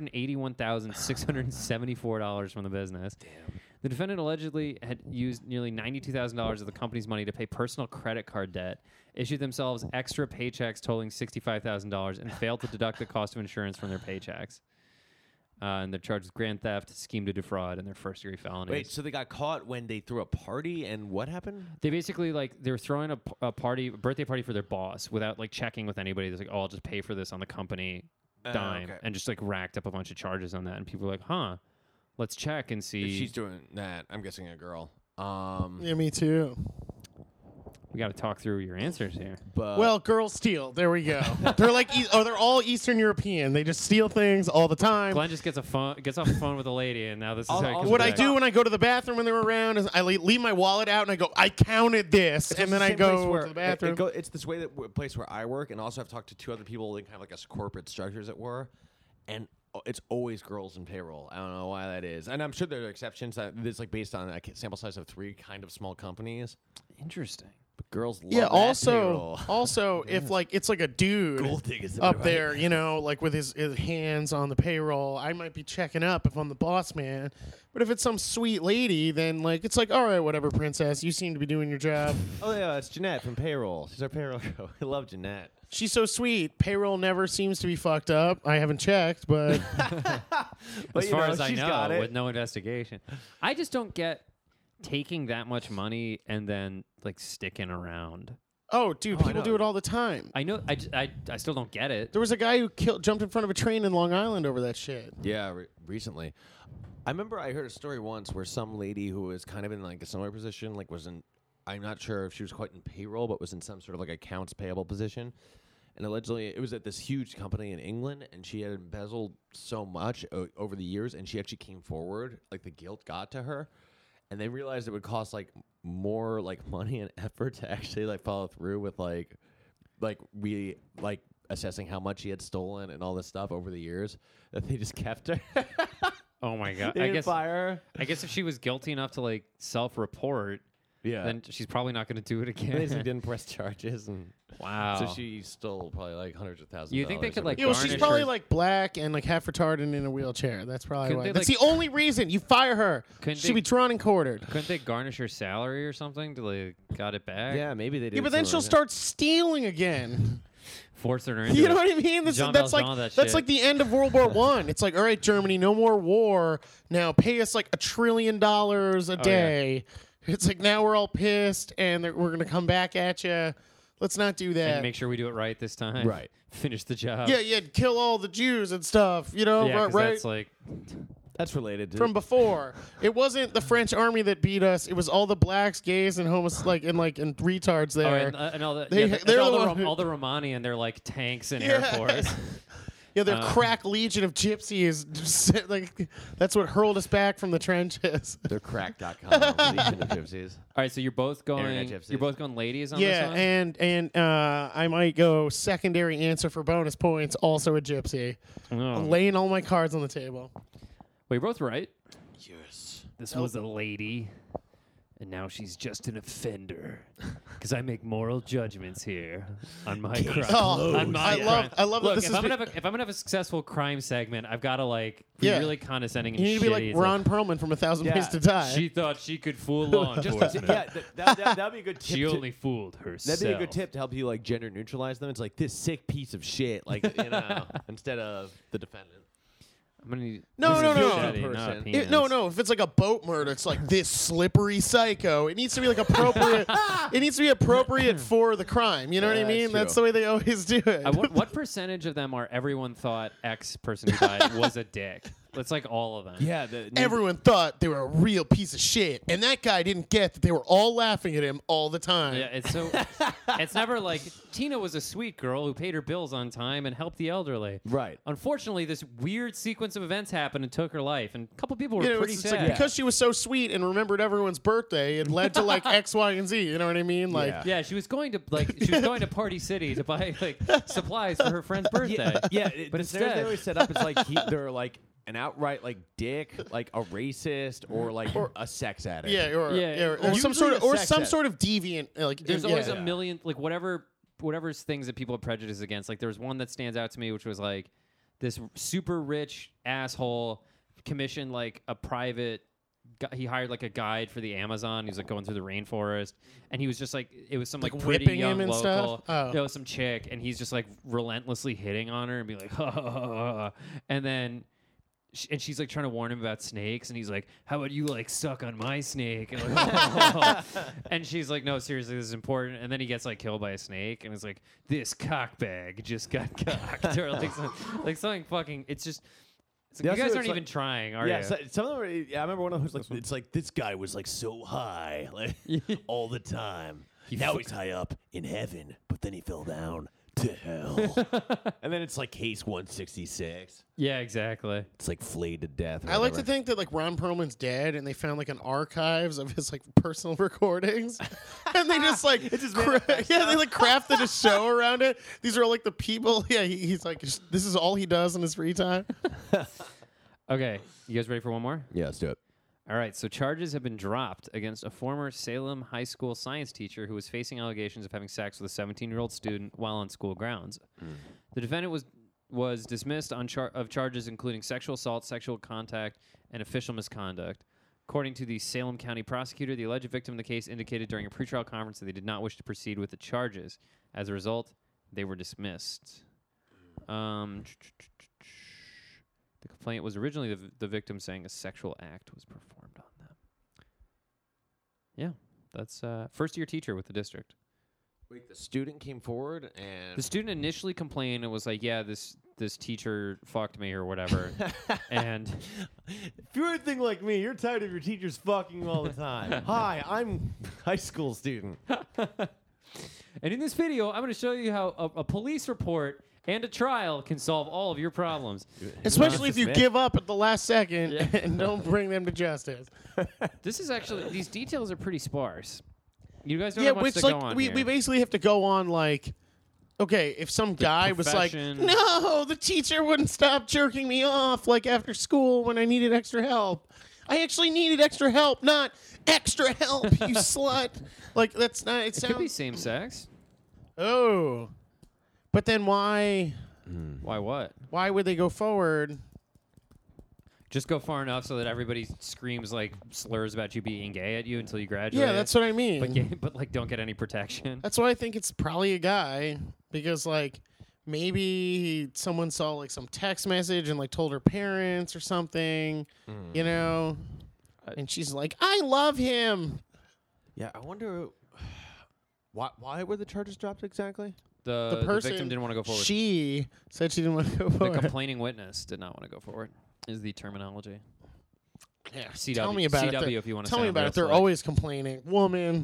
$181,674 from the business. Damn. The defendant allegedly had used nearly $92,000 of the company's money to pay personal credit card debt, issued themselves extra paychecks totaling $65,000, and failed to deduct the cost of insurance from their paychecks. And they're charged with grand theft, scheme to defraud, and their first-degree felonies. Wait, so they got caught when they threw a party, and what happened? They basically they were throwing a birthday party for their boss without checking with anybody. They're like, "Oh, I'll just pay for this on the company dime," okay. and just racked up a bunch of charges on that. And people were like, "Huh, let's check and see." If she's doing that, I'm guessing a girl. Yeah, me too. We got to talk through your answers here. But Well, girls steal. There we go. They're like, they're all Eastern European. They just steal things all the time. Glenn just gets off the phone with a lady, and now this is how he comes What I back. do when I go to the bathroom when they're around is I leave my wallet out and I go, I counted this, and then I go to the bathroom. It's this way that place where I work, and also I've talked to 2 other people in kind of like a corporate structure, as it were, and it's always girls in payroll. I don't know why that is, and I'm sure there are exceptions. It's based on a sample size of 3 kind of small companies. Interesting. But girls love Yeah. that payroll. Also, if it's like a dude Gold diggers up everywhere. there, with his hands on the payroll, I might be checking up if I'm the boss man. But if it's some sweet lady, then it's like, all right, whatever, princess, you seem to be doing your job. Oh yeah, it's Jeanette from payroll. She's our payroll girl. I love Jeanette. She's so sweet. Payroll never seems to be fucked up. I haven't checked, but As far as I she's got know, it. with no investigation, I just don't get taking that much money and then sticking around. oh, dude, I people know. do it all the time. I know. I still don't get it. There was a guy who jumped in front of a train in Long Island over that shit. Yeah, recently. I remember I heard a story once where some lady who was kind of in a similar position, was in, I'm not sure if she was quite in payroll, but was in some sort of accounts payable position. And allegedly, it was at this huge company in England, and she had embezzled so much over the years, and she actually came forward. The guilt got to her, and they realized it would cost more money and effort to actually follow through with assessing how much she had stolen and all this stuff over the years that they just kept her. Oh my god! They didn't fire her. I guess if she was guilty enough to self-report, Yeah. then she's probably not going to do it They again. didn't press charges, and Wow. so she stole probably like hundreds of thousands. You think they of could, dollars like, Yeah, well, she's garnish probably her- like black and like half retarded and in a wheelchair. That's probably Couldn't why. they, That's like- the only reason you fire her. Couldn't She'd they- be drawn and quartered. Couldn't they garnish her salary or something to like got it back? Yeah, maybe they did. Yeah, but then she'll something start stealing again. Forcing her into You know it. what I mean? Jean That's Valjean, like that that's shit. like the end of World War One. It's like, all right, Germany, no more war. Now pay us like $1 trillion a day. It's like now we're all pissed and we're gonna come back at you. Let's not do that. And make sure we do it right this time. Right. Finish the job. yeah, kill all the Jews and stuff. You know, Yeah, 'cause right? that's like That's related to From before, it wasn't the French army that beat us. It was all the blacks, gays, and and retards oh, there. and all the They- that's they're all the the one who- all the Romani and they're like tanks and Yeah. Air Force. Yeah, their crack legion of gypsies. Just, like that's what hurled us back from the trenches. They're crack.com. Legion of Gypsies. All right, so you're both Internet going. gypsies. You're both going ladies on Yeah, this one. and I might go secondary answer for bonus points. Also a gypsy. Oh. I'm laying all my cards on the table. Well, you're both right. Yes. This was a lady, and now she's just an offender. Because I make moral judgments here on my crime. Oh, on my I love that Look, this if is I'm gonna have a successful crime segment, I've got to like be Yeah. really condescending and You need to be shitty. like It's Ron Perlman from 1,000 Yeah. Ways to Die. She thought she could fool law enforcement. Yeah, that'd be a good tip. She to- only fooled herself. That'd be a good tip to help you like gender neutralize them. It's like this sick piece of shit, like instead of the defendant. I'm gonna need, No, this is no, no. machete, not a Person. penis. No. If it's like a boat murder, it's like this slippery psycho. It needs to be like appropriate. It needs to be appropriate for the crime. You know what I That's mean? true. That's the way they always do it. What percentage of them are everyone thought X person who died was a dick? It's like all of them. Yeah, Everyone thought they were a real piece of shit, and that guy didn't get that they were all laughing at him all the time. Yeah, it's so. It's never like Tina was a sweet girl who paid her bills on time and helped the elderly. Right. Unfortunately, this weird sequence of events happened and took her life, and a couple people were You know, pretty it's sad. like because she was so sweet and remembered everyone's birthday, it led to like X, Y, and Z. You know what I mean? Like, Yeah. yeah, she was going to Party City to buy like supplies for her friend's birthday. But But the scenarios they instead- always set up is like they're like an outright like dick, like a racist, or like a sex addict. yeah, or Yeah, some usually sort a of sex some addict. sort of deviant. Like, There's yeah. always a million, like whatever's things that people have prejudice against. Like there's one that stands out to me, which was like this super rich asshole commissioned like a private. He hired like a guide for the Amazon. He was like going through the rainforest, and he was just like it was some like Like pretty whipping young him and local, stuff? Oh. you know, some chick, and he's just like relentlessly hitting on her and be like, ha, ha, ha, ha. And then. And she's like trying to warn him about snakes, and he's like, "How about you like suck on my snake?" And, like, and she's like, "No, seriously, this is important." And then he gets like killed by a snake, and it's like, "This cockbag just got cocked," or like something fucking. It's just it's like, Yeah, you so guys it's aren't like- even trying, are Yeah, you? so, some of them. I remember one of them was like, "It's like this guy was like so high, like all the time. Now he's high up in heaven, but then he fell down to hell." And then it's like case 166. Yeah, exactly. It's like flayed to death. or I like to whatever. think that like Ron Perlman's dead, and they found like an archives of his like personal recordings, and they just like they like crafted a show around it. These are all like the people. Yeah, he's like this is all he does in his free time. Okay, you guys ready for one more? Yeah, let's do it. All right, so charges have been dropped against a former Salem High School science teacher who was facing allegations of having sex with a 17-year-old student while on school grounds. The defendant was dismissed on of charges including sexual assault, sexual contact, and official misconduct. According to the Salem County prosecutor, the alleged victim in the case indicated during a pretrial conference that they did not wish to proceed with the charges. As a result, they were dismissed. The complaint was originally the victim saying a sexual act was performed on them. Yeah, that's first-year teacher with the district. Wait, the student came forward and The student initially complained and was like, "Yeah, this teacher fucked me or whatever," and if you're anything like me, you're tired of your teachers fucking all the time. Hi, I'm high school student. and in this video, I'm going to show you how a police report and a trial can solve all of your problems. Especially if you Smith. give up at the last second Yeah. and don't bring them to justice. This is actually these details are pretty sparse. You guys don't Yeah, have much which to go like on we here. basically have to go on like, okay, if some guy was like, profession. no, the teacher wouldn't stop jerking me off like after school when I needed extra help. I actually needed extra help, not extra help, you slut. Like, that's not, It could be same sex. Oh. But then why Why what? would they go forward? Just go far enough so that everybody screams like slurs about you being gay at you until you graduate. Yeah, that's what I mean. But like don't get any protection. That's why I think it's probably a guy, because like maybe someone saw like some text message and like told her parents or something, you know, and she's like, I love him. Yeah, I wonder why were the charges dropped exactly? The person, victim didn't want to go forward. She said she didn't want to go The forward. complaining witness did not want to go forward. Is the terminology. Yeah, CW, tell me about CW it. if you want to Tell me sound about real it. They're slick. always complaining. Woman.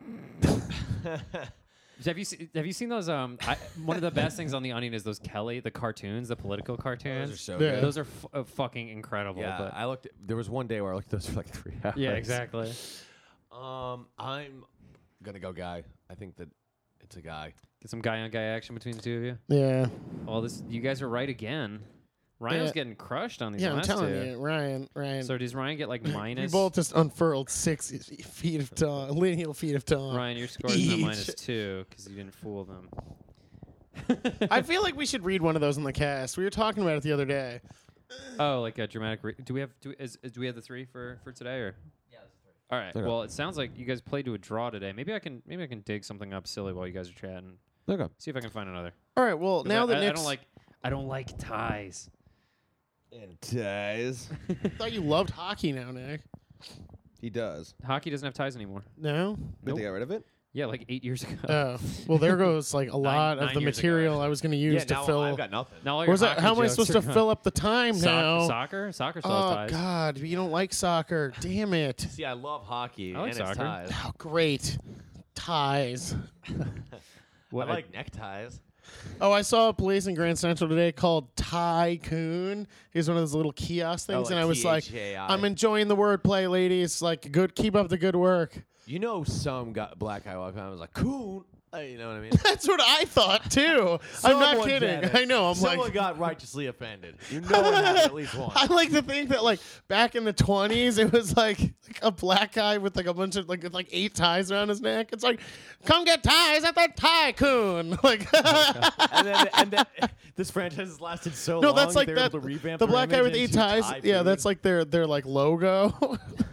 Have you seen those? One of the best things on the Onion is those Kelly, the cartoons, the political cartoons. Those are so Yeah. good. Those are fucking incredible. Yeah, but I looked. There was one day where I looked at those for like 3 hours. yeah, exactly. I'm gonna go guy. I think that it's a guy. Get some guy on guy action between the two of you. Yeah. Well, you guys are right again. Ryan was Yeah. getting crushed on these Yeah, I'm last telling two. you, Ryan. So does Ryan get like We minus? both just unfurled 6 feet of tongue, lineal feet of tongue. Ryan, your score is now Each. -2 because you didn't fool them. I feel like we should read one of those in the cast. We were talking about it the other day. Oh, like a dramatic. Do we have the 3 for today or? Yeah, that's 3. All right. Okay. Well, it sounds like you guys played to a draw today. Maybe I can dig something up silly while you guys are chatting. Okay. See if I can find another. All right, well, 'Cause now that I Nick's... I don't like ties. And ties. I thought you loved hockey now, Nick. He does. Hockey doesn't have ties anymore. No? But they got rid of it. Yeah, like 8 years ago. Oh. Well, there goes like a lot of 9 the years ago, material actually. I was going to use to fill... I've got nothing. Now all Or your was that, hockey how am I jokes supposed are to gone. fill up the time now? Soccer still has Oh, ties. God. You don't like soccer. Damn it. See, I love hockey I like and it's soccer. ties. Oh, great. Ties. What, I like neckties. Oh, I saw a place in Grand Central today called Tycoon. It was one of those little kiosk things, like and I was like, THAI. I'm enjoying the wordplay, ladies. Like, good, keep up the good work. You know, some black guy walked around and was like, coon. You know what I mean? That's what I thought too. I'm not Someone kidding. said it. I know. I'm Someone like, got righteously offended. You know it happened at least once. I like to think that like back in the 20s, it was like a black guy with like a bunch of like 8 ties around his neck. It's like, come get ties at the Tycoon. Like, and then this franchise has lasted so no, long. that's like they were that. able to revamp The their black guy image with 8 into ties. Thai Yeah, food. that's like their like logo.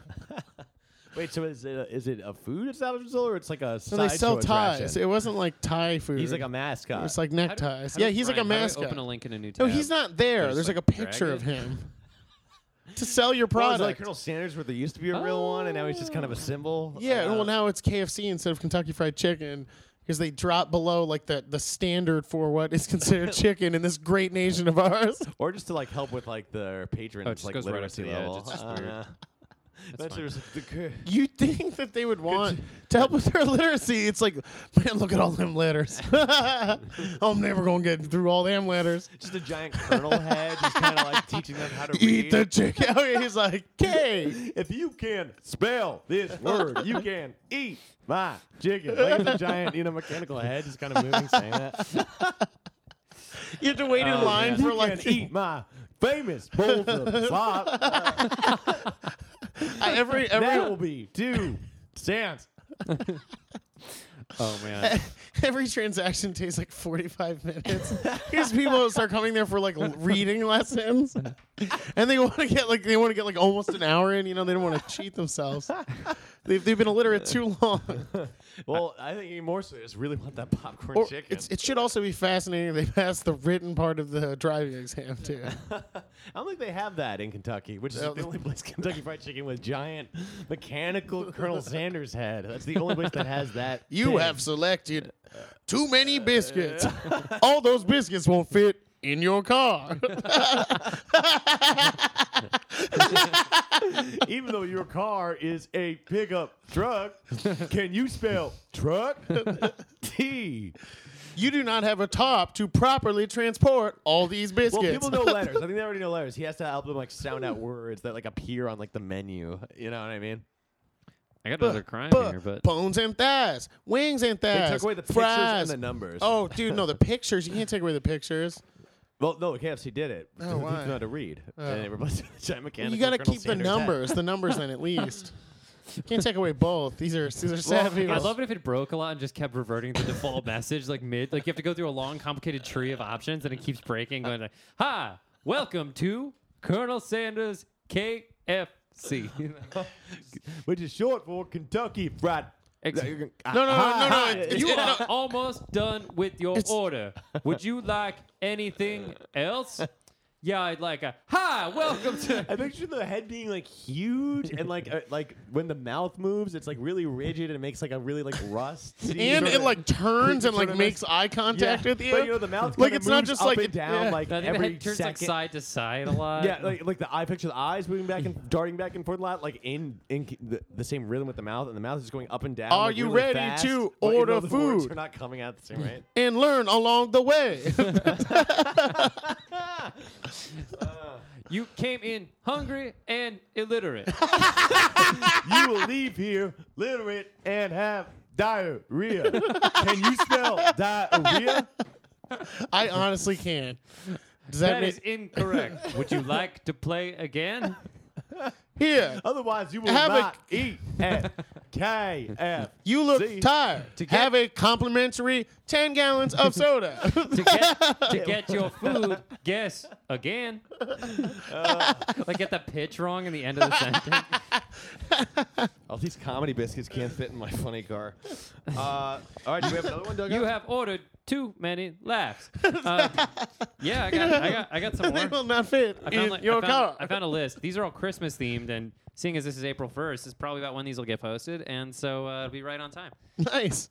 Wait, so is it a food establishment or it's like a So they sell sideshow ties. attraction? It wasn't like Thai food. He's like a mascot. It's like neckties. How Yeah, do- he's like a Ryan, how do I mascot. Open a link in a new tab. No, he's not there. Just, There's like a like, drag picture it? of him to sell your Well, is product. it like Colonel Sanders, where there used to be a real one, and now he's just kind of a symbol. Yeah, well now it's KFC instead of Kentucky Fried Chicken because they drop below like the standard for what is considered chicken in this great nation of ours. or just to like help with like their patrons, Oh, it just like goes right up to literacy the edge. level. It's just weird. That's fine. You think that they would want to help with their literacy? It's like, man, look at all them letters. I'm never gonna get through all them letters. just a giant colonel head, just kind of like teaching them how to Eat read. the chicken. Oh, yeah, he's like, K. If you can spell this word, you can eat my chicken. Like it's a giant, mechanical head, just kind of moving, saying that. You have to wait in Oh, line man. for You like can eat my famous bowls of slop. every That will be 2 cents. Oh man. every transaction takes like 45 minutes. Because people start coming there for like reading lessons, and they want to get like almost an hour in. They don't want to cheat themselves. They've been illiterate too long. Well, I think even more so, just really want that popcorn Or chicken. it should also be fascinating. They pass the written part of the driving exam too. I don't think they have that in Kentucky, which is No. the only place Kentucky Fried Chicken with giant mechanical Colonel Sanders head. That's the only place that has that. You thing. have selected too many biscuits. All those biscuits won't fit in your car. Even though your car is a pickup truck, can you spell truck? T. You do not have a top to properly transport all these biscuits. Well, people know letters. I think they already know letters. He has to help them like sound out words that like appear on like the menu. You know what I mean? I got another crime here, but bones and thighs, wings and thighs. They took away the pictures fries. and the numbers. Oh, dude, no, the pictures. You can't take away the pictures. Well, no, KFC did it. Oh, Who why? didn't know how to read. Oh. And they replaced it with a giant mechanical. You got to Colonel keep the Sanders hat. numbers. The numbers then at least. You can't take away both. These are sad I people. love it if it broke a lot and just kept reverting to the default message, like mid. Like you have to go through a long, complicated tree of options, and it keeps breaking. Going like, "Hi, welcome to Colonel Sanders KFC." Which is short for Kentucky Fried. No. You are almost done with your order. Would you like anything else? Yeah, I'd like a hi. Welcome to. I picture the head being like huge and like when the mouth moves, it's like really rigid and it makes like a really like rust. And it like turns and like makes eye contact with you. But you know the mouth Like, kinda it's not moves just up like and it- down yeah. like I think the every head turns second. like side to side a lot. Yeah, like the eye picture the eyes moving back and darting back and forth a lot, like in the same rhythm with the mouth, and the mouth is going up and down. Are like, you really ready fast, to but you order know the words food? are not coming out at the same rate. And learn along the way. You came in hungry and illiterate. You will leave here literate and have diarrhea. Can you spell diarrhea? I honestly can. Does that That mean is incorrect. Would you like to play again? here? Otherwise, you will Have a- not eat at KF. You look See? tired. To get- Have a complimentary 10 gallons of soda. To get your food, guess again. Like get the pitch wrong in the end of the sentence. All these comedy biscuits can't fit in my funny car. All right, do we have another one, Doug? You have ordered too many laughs. Yeah, I got some They more. will not fit in your car. I found a list. These are all Christmas themed, and seeing as this is April 1st, this is probably about when these will get posted, and so it'll be right on time. Nice.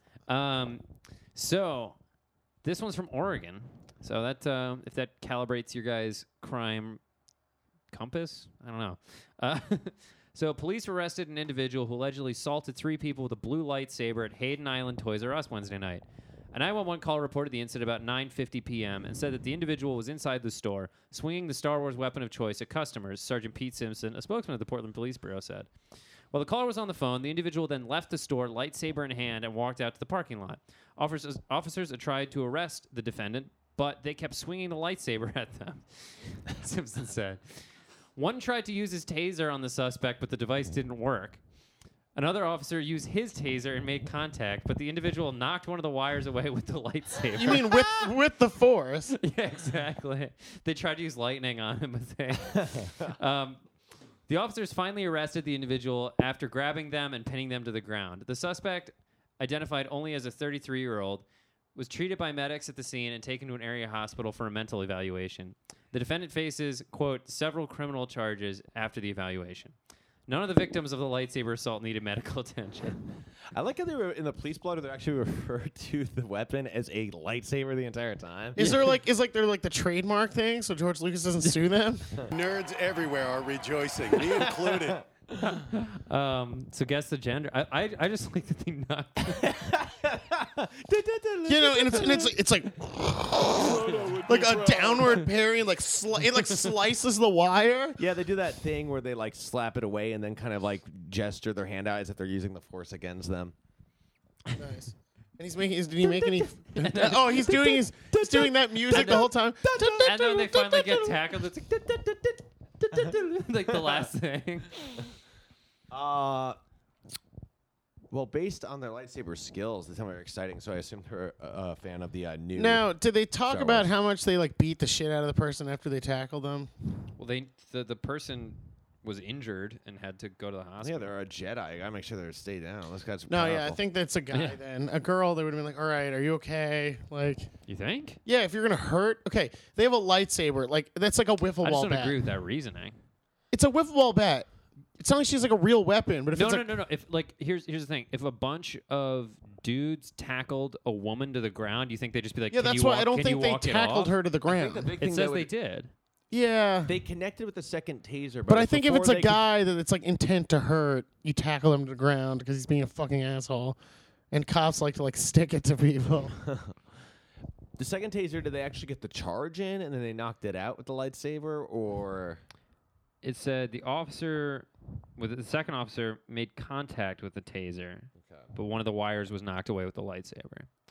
So this one's from Oregon. So that if that calibrates your guys' crime compass, I don't know. So police arrested an individual who allegedly assaulted 3 people with a blue lightsaber at Hayden Island Toys R Us Wednesday night. A 911 call reported the incident about 9:50 p.m. and said that the individual was inside the store, swinging the Star Wars weapon of choice at customers, Sergeant Pete Simpson, a spokesman of the Portland Police Bureau, said. While the caller was on the phone, the individual then left the store, lightsaber in hand, and walked out to the parking lot. Officers had tried to arrest the defendant, but they kept swinging the lightsaber at them, Simpson said. One tried to use his taser on the suspect, but the device didn't work. Another officer used his taser and made contact, but the individual knocked one of the wires away with the lightsaber. You mean with the force? Yeah, exactly. They tried to use lightning on him, but they... The officers finally arrested the individual after grabbing them and pinning them to the ground. The suspect, identified only as a 33-year-old, was treated by medics at the scene and taken to an area hospital for a mental evaluation. The defendant faces, quote, several criminal charges after the evaluation. None of the victims of the lightsaber assault needed medical attention. I like how they were in the police blotter. They actually referred to the weapon as a lightsaber the entire time. Is there like they're like the trademark thing so George Lucas doesn't sue them? Nerds everywhere are rejoicing, me included. So guess the gender. I just like that they knocked. You know, and it's like a downward parry, like it like slices the wire. Yeah, they do that thing where they like slap it away and then kind of like gesture their hand out as if they're using the force against them. Nice. And he's making. Did he make any? Oh, he's doing that music the whole time. And then they finally get tackled. It's like, like the last thing. Well, based on their lightsaber skills, they sound very exciting. So I assume they're a fan of the new. Now, did they talk Star about Wars. how much they like beat the shit out of the person after they tackled them? Well, the person was injured and had to go to the Yeah, hospital. they're a Jedi. I gotta make sure they stay down. Those guys are No, powerful. yeah, I think that's a guy. Then a girl, they would have been like, "All right, are you okay?" Like, You think? yeah, if you're gonna hurt, okay. They have a lightsaber, like that's like a wiffle I just ball don't bat. agree with that reasoning. It's a wiffle ball bat. It's not like she's like a real weapon, but if No, it's no, like, no, no. If like here's the thing: if a bunch of dudes tackled a woman to the ground, you think they'd just be like, yeah, "Can that's you why walk- I don't can think you they walk it tackled off?" her to the I think ground. the big It thing says that they would- did. Yeah, They connected with the second taser, but I think if before it's a they could- guy that it's like intent to hurt, you tackle him to the ground because he's being a fucking asshole. And cops like to like stick it to people. the second taser, did they actually get the charge in and then they knocked it out with the lightsaber, or It said the second officer made contact with the taser, but one of the wires was knocked away with the lightsaber.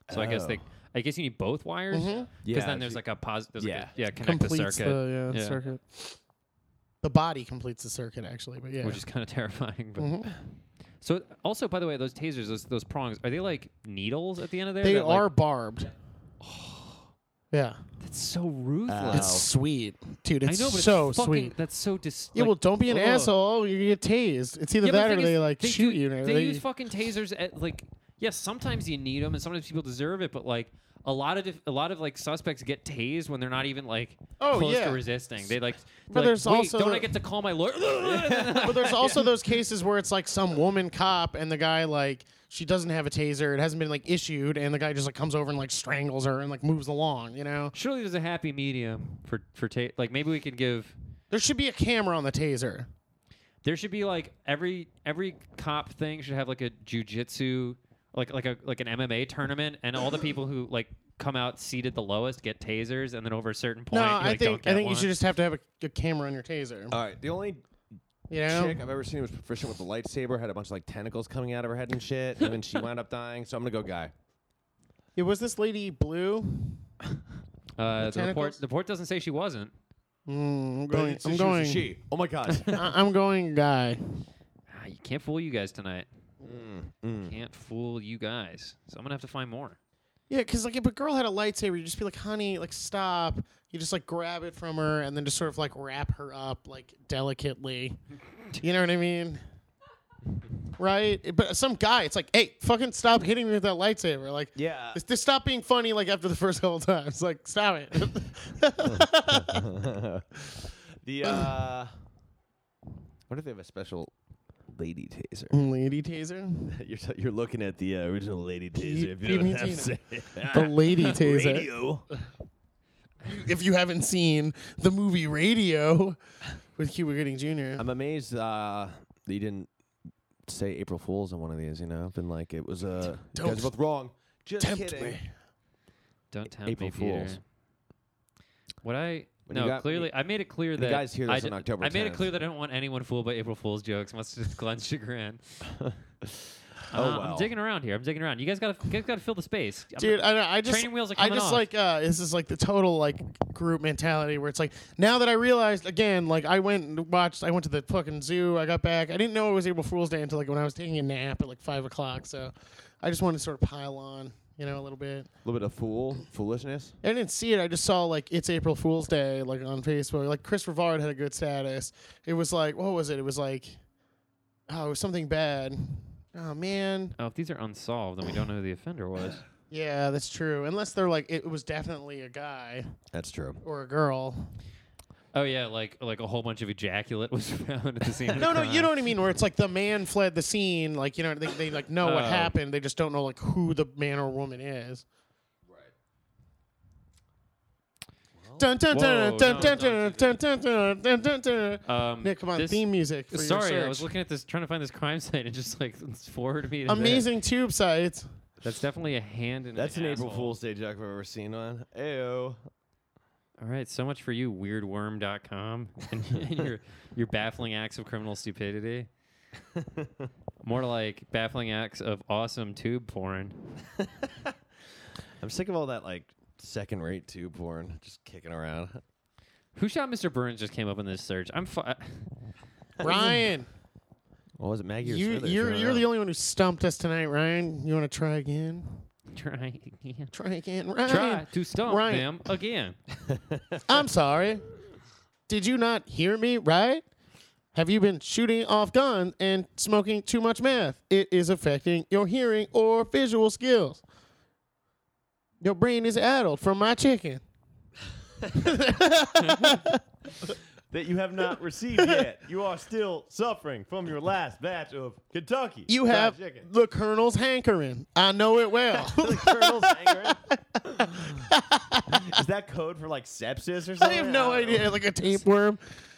So I guess you need both wires because Yeah, then there's like a positive. Connect the Completes circuit. the circuit. The body completes the circuit, actually, but yeah. Which is kind of terrifying. But Mhm. So also, by the way, those tasers, those prongs, are they like needles at the end of there? They that, like- are barbed. Yeah. That's so ruthless. It's sweet. Dude, it's I know, but so it's fucking, sweet. That's so Yeah, well, don't be an ugh. asshole. You get tased. It's either Yeah, but that the or thing they is, like they shoot do- you. And They use fucking tasers at like. Yes, sometimes you need them, and sometimes people deserve it. But like a lot of like suspects get tased when they're not even like close to resisting. They like. But They're there's like, Wait, also don't the- I get to call my lawyer? but there's also those cases where it's like some woman cop and the guy like she doesn't have a taser. It hasn't been like issued, and the guy just like comes over and like strangles her and like moves along. You know, Surely there's a happy medium for like maybe we could give. there should be a camera on the taser. There should be like every cop thing should have like a jujitsu like an MMA tournament, and all the people who like come out seated the lowest get tasers, and then over a certain point, No, you, I like, don't think get you one. should just have to have a camera on your taser. All right, the only You know, chick I've ever seen who was proficient with the lightsaber had a bunch of like tentacles coming out of her head and shit, and then she wound up dying. So I'm gonna go guy. yeah, was this lady blue? The tentacles? report doesn't say she wasn't. I'm But going. it's- I'm she was a going. she. Oh my god. I'm going guy. You can't fool you guys tonight. Can't fool you guys. So I'm gonna have to find more. Yeah, because like if a girl had a lightsaber, you'd just be like, honey, like stop. You just like grab it from her and then just sort of like wrap her up like delicately. You know what I mean? Right? But some guy, it's like, hey, fucking stop hitting me with that lightsaber. Like, Yeah. Just stop being funny like after the first couple times. Like, stop it. The what if they have a special lady taser? Lady taser? You're looking at the original lady taser. If Pete you don't have to Tina. say it. The lady taser. Radio. If you haven't seen the movie Radio with Cuba Gooding Jr. I'm amazed that you didn't say April Fool's on one of these. You know, I've been like, it was you Don't guys are both wrong. Just tempt kidding. me. Don't tempt April me, Peter. Fools. What I When you no got- clearly I made it clear when that you guys hear I this on October I made it 10th. clear that I don't want anyone fooled by April Fool's jokes, much to Glenn's chagrin. well. I'm digging around here. I'm digging around. You guys gotta fill the space. Dude, I just Training wheels are I coming just off. like this is like the total like group mentality where it's like now that I realized again, like I went to the fucking zoo, I got back. I didn't know it was April Fool's Day until like when I was taking a nap at like 5 o'clock. So I just wanted to sort of pile on, you know, a little bit. A little bit of foolishness. I didn't see it. I just saw like it's April Fool's Day like on Facebook. Like Chris Rivard had a good status. It was like what was it? It was like it was something bad. Oh man. Oh, if these are unsolved, then we don't know who the offender was. Yeah, that's true. Unless they're like it was definitely a guy That's true. or a girl. Oh yeah, like a whole bunch of ejaculate was found at the scene. of the No, crime. you know what I mean. Where it's like the man fled the scene. Like you know, they like know what Oh. happened. They just don't know like who the man or woman is. Dun dun dun Whoa, dun no, dun don't dun dun dun dun dun dun. Nick, come on, this- theme music for Sorry, your I was search. looking at this, trying to find this crime site, and just like forwarded me. To Amazing tube sites. That. That's definitely a hand in. That's an April asshole. Fool's Day joke I've ever seen one. Ayo. All right, so much for you, weirdworm.com, and your baffling acts of criminal stupidity. More like baffling acts of awesome tube porn. I'm sick of all that like second-rate tube porn just kicking around. Who shot Mr. Burns just came up in this search. Ryan, What was it, Maggie or you're Smithers? you're the only one who stumped us tonight, Ryan. You want to try again? Try again. Try again, Ryan. Try to stump Ryan. them again. I'm sorry. Did you not hear me, right? Have you been shooting off guns and smoking too much meth? It is affecting your hearing or visual skills. Your brain is addled from my chicken. That you have not received yet. You are still suffering from your last batch of Kentucky. You Fried have chicken. the Colonel's hankering. I know it well. The Colonel's hankering. Is that code for like sepsis or something? I have no don't know. idea. Like a tapeworm.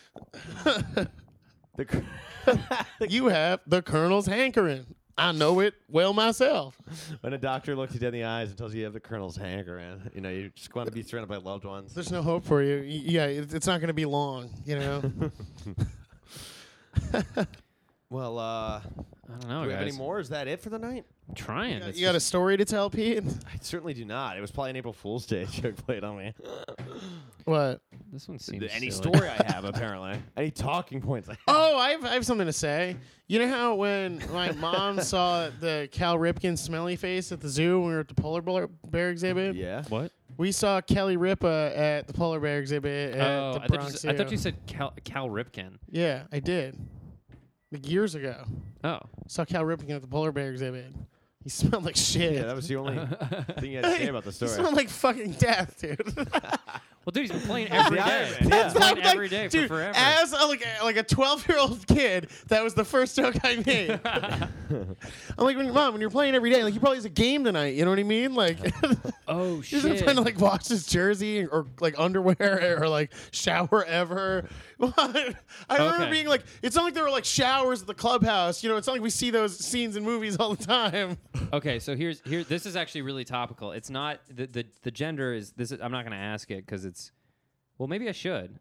The cr- You have the Colonel's hankering. I know it well myself. when a doctor looks you dead in the eyes and tells you have the Colonel's hankering, you know, you just want to be surrounded by loved ones. There's no hope for you. Yeah, it's not going to be long, you know. Well, I don't know, do we have guys. any more? Is that it for the night? I'm trying. It's You got a story to tell, Pete? I certainly do not. It was probably an April Fool's Day joke played on me. What? this one seems Any silly. story I have, apparently. Any talking points I have. Oh, I have something to say. You know how when my mom saw the Cal Ripken smelly face at the zoo when we were at the polar bear exhibit? Yeah. What? We saw Kelly Ripa at the polar bear exhibit at Oh, the I Bronx thought you Zoo. said Cal Ripken. Yeah, I did. Like years ago. Oh. Saw Cal Ripken at the polar bear exhibit. He smelled like shit. Yeah, that was the only thing you had to say about the He story. smelled like fucking death, dude. Well, dude, he's been playing every The day. Iron Man. He's Yeah. been playing Like, every day dude, for forever. As like a 12-year-old kid, that was the first joke I made. I'm like, Mom, when you're playing every day, like he probably has a game tonight. You know what I mean? Like, oh, he's shit. trying to like wash his jersey or like underwear or like shower ever. I remember Okay. being like, it's not like there were like showers at the clubhouse. You know, it's not like we see those scenes in movies all the time. Okay, so here. This is actually really topical. It's not the gender is this. I'm not going to ask it because it's. Well, maybe I should.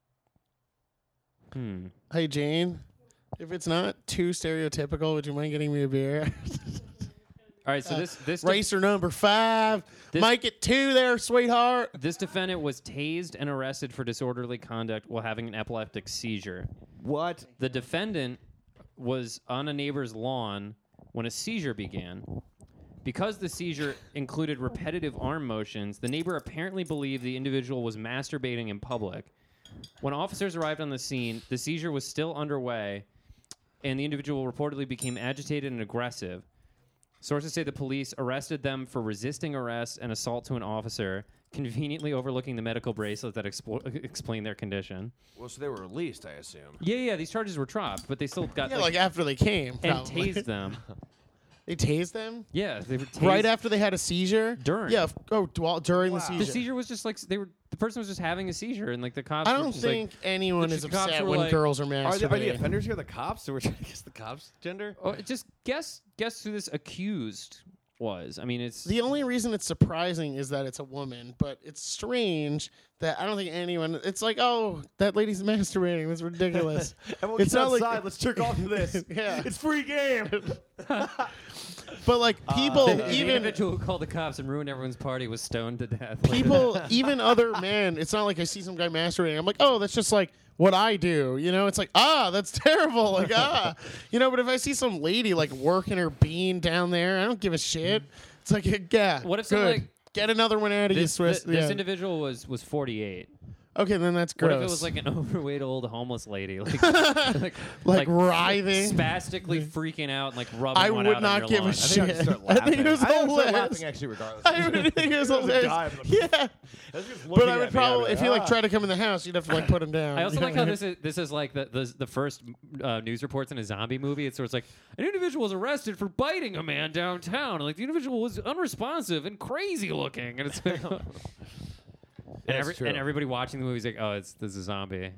Hey Jane, if it's not too stereotypical, would you mind getting me a beer? All right, so this Racer number 5. This- Mike at 2 there, sweetheart. this defendant was tased and arrested for disorderly conduct while having an epileptic seizure. What? The defendant was on a neighbor's lawn when a seizure began. Because the seizure included repetitive arm motions, the neighbor apparently believed the individual was masturbating in public. When officers arrived on the scene, the seizure was still underway, and the individual reportedly became agitated and aggressive. Sources say the police arrested them for resisting arrest and assault to an officer, conveniently overlooking the medical bracelet that explained their condition. Well, so they were released, I assume. Yeah, these charges were dropped, but they still got Yeah, like after they came. and probably. tased them. They tased them? Yeah, they were tased. Right after they had a seizure? During. Yeah. During the seizure. The seizure was just like the person was just having a seizure, and like the cops. I were don't just think anyone the is cops upset were when like- girls are Are the masturbating. offenders here the cops? So we're trying to guess the cops' gender? Like, oh, just guess who this accused was. I mean, it's The only reason it's surprising is that it's a woman, but it's strange that I don't think anyone. It's like, oh, that lady's masturbating. That's ridiculous. Everyone It's get not like- outside. Let's jerk off to this. Yeah. It's free game. But like people, the even individual who called the cops and ruined everyone's party was stoned to death. people, even other men. It's not like I see some guy masturbating. I'm like, oh, that's just like what I do. You know, it's like, that's terrible. Like, you know. But if I see some lady like working her bean down there, I don't give a shit. It's like, yeah. What if good. someone, like, Get another one out of you, this Swiss? Yeah. individual was 48. Okay, then that's What gross. if it was like an overweight old homeless lady, like Like writhing? spastically freaking out, and like rubbing I one would out not on your give a lawn? shit. I think I'd start I think laughing. it was I think I'd start hilarious. laughing actually regardless. I would think it was There's a hilarious. guy from the- Yeah, That's just but looking I at would me, I'd probably, be if he like tried to come in the house, you'd have to like put him down. I also You like know how what I mean? this is like the first news reports in a zombie movie. It's where it's like an individual was arrested for biting a man downtown. And, like the individual was unresponsive and crazy looking, and it's like, That's true. and everybody watching the movie is like, oh, this is a zombie.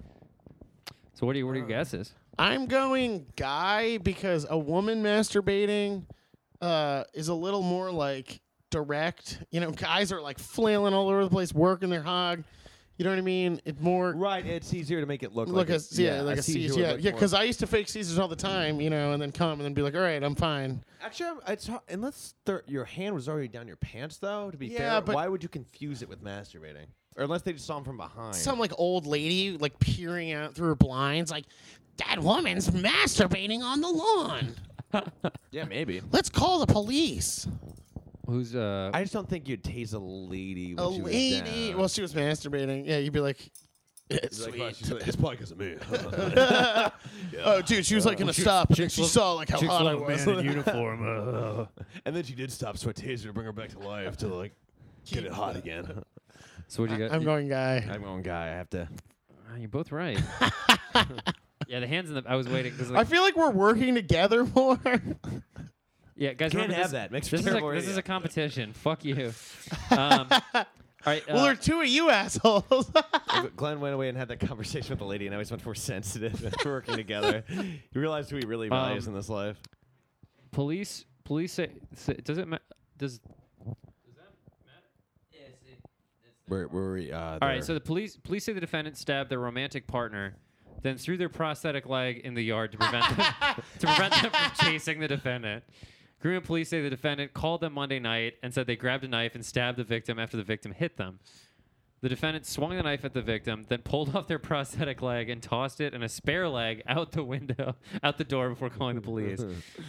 So what are your guesses? I'm going guy because a woman masturbating is a little more like direct. You know, guys are like flailing all over the place, working their hog. You know what I mean? It's more Right, it's easier to make it look like like like a seizure. would Yeah, look yeah. more- Because I used to fake seizures all the time, you know, and then come and then be like, all right, I'm fine. Actually, it's hard, unless your hand was already down your pants, though. To be Yeah, fair, but- why would you confuse it with masturbating? Or unless they just saw him from behind. Some like old lady like peering out through her blinds, like that woman's masturbating on the lawn. Yeah, maybe. Let's call the police. Who's I just don't think you'd tase a lady. When A she was lady. down. Well, she was masturbating. Yeah, you'd be like, It's like, it's probably because of me. oh, dude, she was like gonna stop, and then she saw like how hot I was. uniform. And then she did stop, so I tased her to bring her back to life to like get it hot again. So what do you got? I'm going guy. I'm going guy. I have to. You're both right. Yeah, the hands in the. I was waiting because I feel like we're working together more. yeah, guys. Can't remember have this, that. Makes for this is terrible this is radio. a competition. Fuck you. All right. Well, there are two of you assholes. Glenn went away and had that conversation with the lady, and now he's much more sensitive and working together. You realize who he really values in this life. police say does it does Where we? all right, so the police say the defendant stabbed their romantic partner then threw their prosthetic leg in the yard to prevent them from chasing the defendant. Greenwood police say the defendant called them Monday night and said they grabbed a knife and stabbed the victim after the victim hit them. The defendant swung the knife at the victim, then pulled off their prosthetic leg and tossed it and a spare leg out the door before calling the police.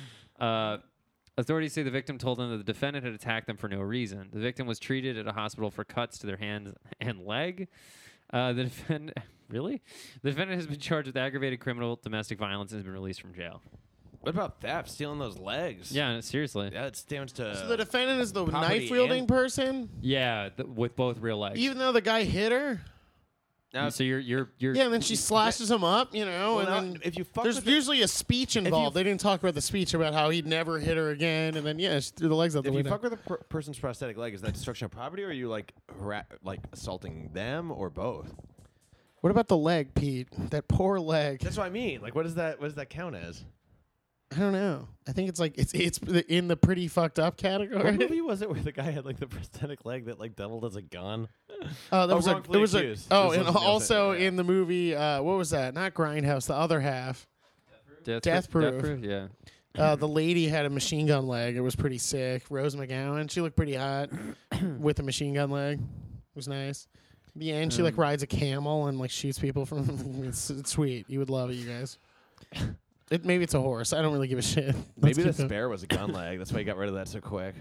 Authorities say the victim told them that the defendant had attacked them for no reason. The victim was treated at a hospital for cuts to their hands and leg. The defendant has been charged with aggravated criminal domestic violence and has been released from jail. What about theft? Stealing those legs? Yeah, seriously. Yeah, it's damage to. So the defendant is the property knife-wielding and- person, Yeah, with both real legs. even though the guy hit her. Now, So you're Yeah, and then she slashes him up, you know, well, and now, then if you fuck there's with the- usually a speech involved. They didn't talk about the speech about how he'd never hit her again, and then she threw the legs out the if you window. fuck with a person's prosthetic leg, is that destruction of property, or are you like assaulting them, or both? What about the leg, Pete? That poor leg. That's what I mean. Like, what does that count as? I don't know. I think it's like it's in the pretty fucked up What category. movie was it where the guy had like the prosthetic leg that like doubled as a gun? Oh, that was a, wrongfully it was a, accused. oh, There's and something else also in there, yeah. in the movie, what was that? Not Grindhouse, the other half. Death Proof. Yeah. The lady had a machine gun leg. It was pretty sick. Rose McGowan. She looked pretty hot with a machine gun leg. It was nice. At the end, she like rides a camel and like shoots people from. It's sweet. You would love it, you guys. Maybe it's a horse. I don't really give a shit. Let's Maybe the keep going. spare was a gun leg. That's why he got rid of that so quick.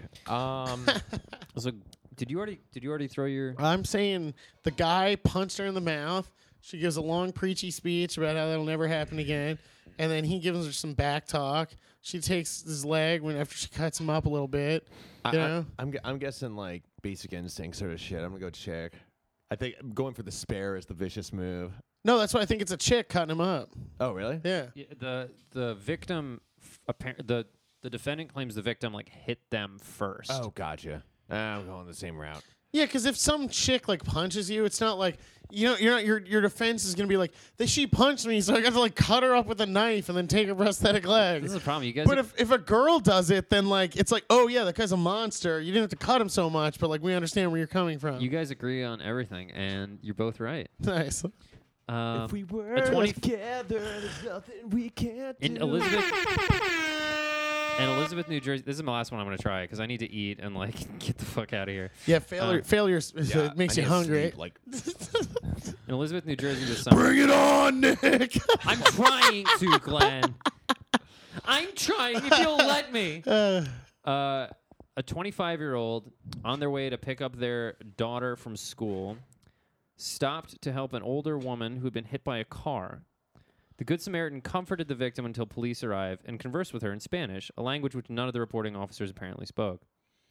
So did you already throw your? I'm saying the guy punched her in the mouth. She gives a long preachy speech about how that'll never happen again, and then he gives her some back talk. She takes his leg after she cuts him up a little bit. You know? I'm guessing like Basic Instinct sort of shit. I'm gonna go check. I think going for the spare is the vicious move. No, that's why I think it's a chick cutting him up. Oh, really? Yeah. Yeah, the victim, the defendant claims the victim like hit them first. Oh, gotcha. I'm going the same route. Yeah, because if some chick like punches you, it's not like your defense is gonna be like she punched me, so I got to like cut her up with a knife and then take her prosthetic leg. This is the problem. You guys. But if a girl does it, then like it's like, oh yeah, that guy's a monster. You didn't have to cut him so much, but like we understand where you're coming from. you guys agree on everything, and you're both right. Nice. If we were a 20 together, there's nothing we can't do. In Elizabeth, New Jersey. This is my last one I'm going to try because I need to eat and like get the fuck out of here. Yeah, failure Yeah, makes I you need to hungry. sleep, like, In Elizabeth, New Jersey this summer. Bring it on, Nick. I'm trying to, Glenn. I'm trying if you'll let me. A 25-year-old on their way to pick up their daughter from school stopped to help an older woman who had been hit by a car. The Good Samaritan comforted the victim until police arrived and conversed with her in Spanish, a language which none of the reporting officers apparently spoke.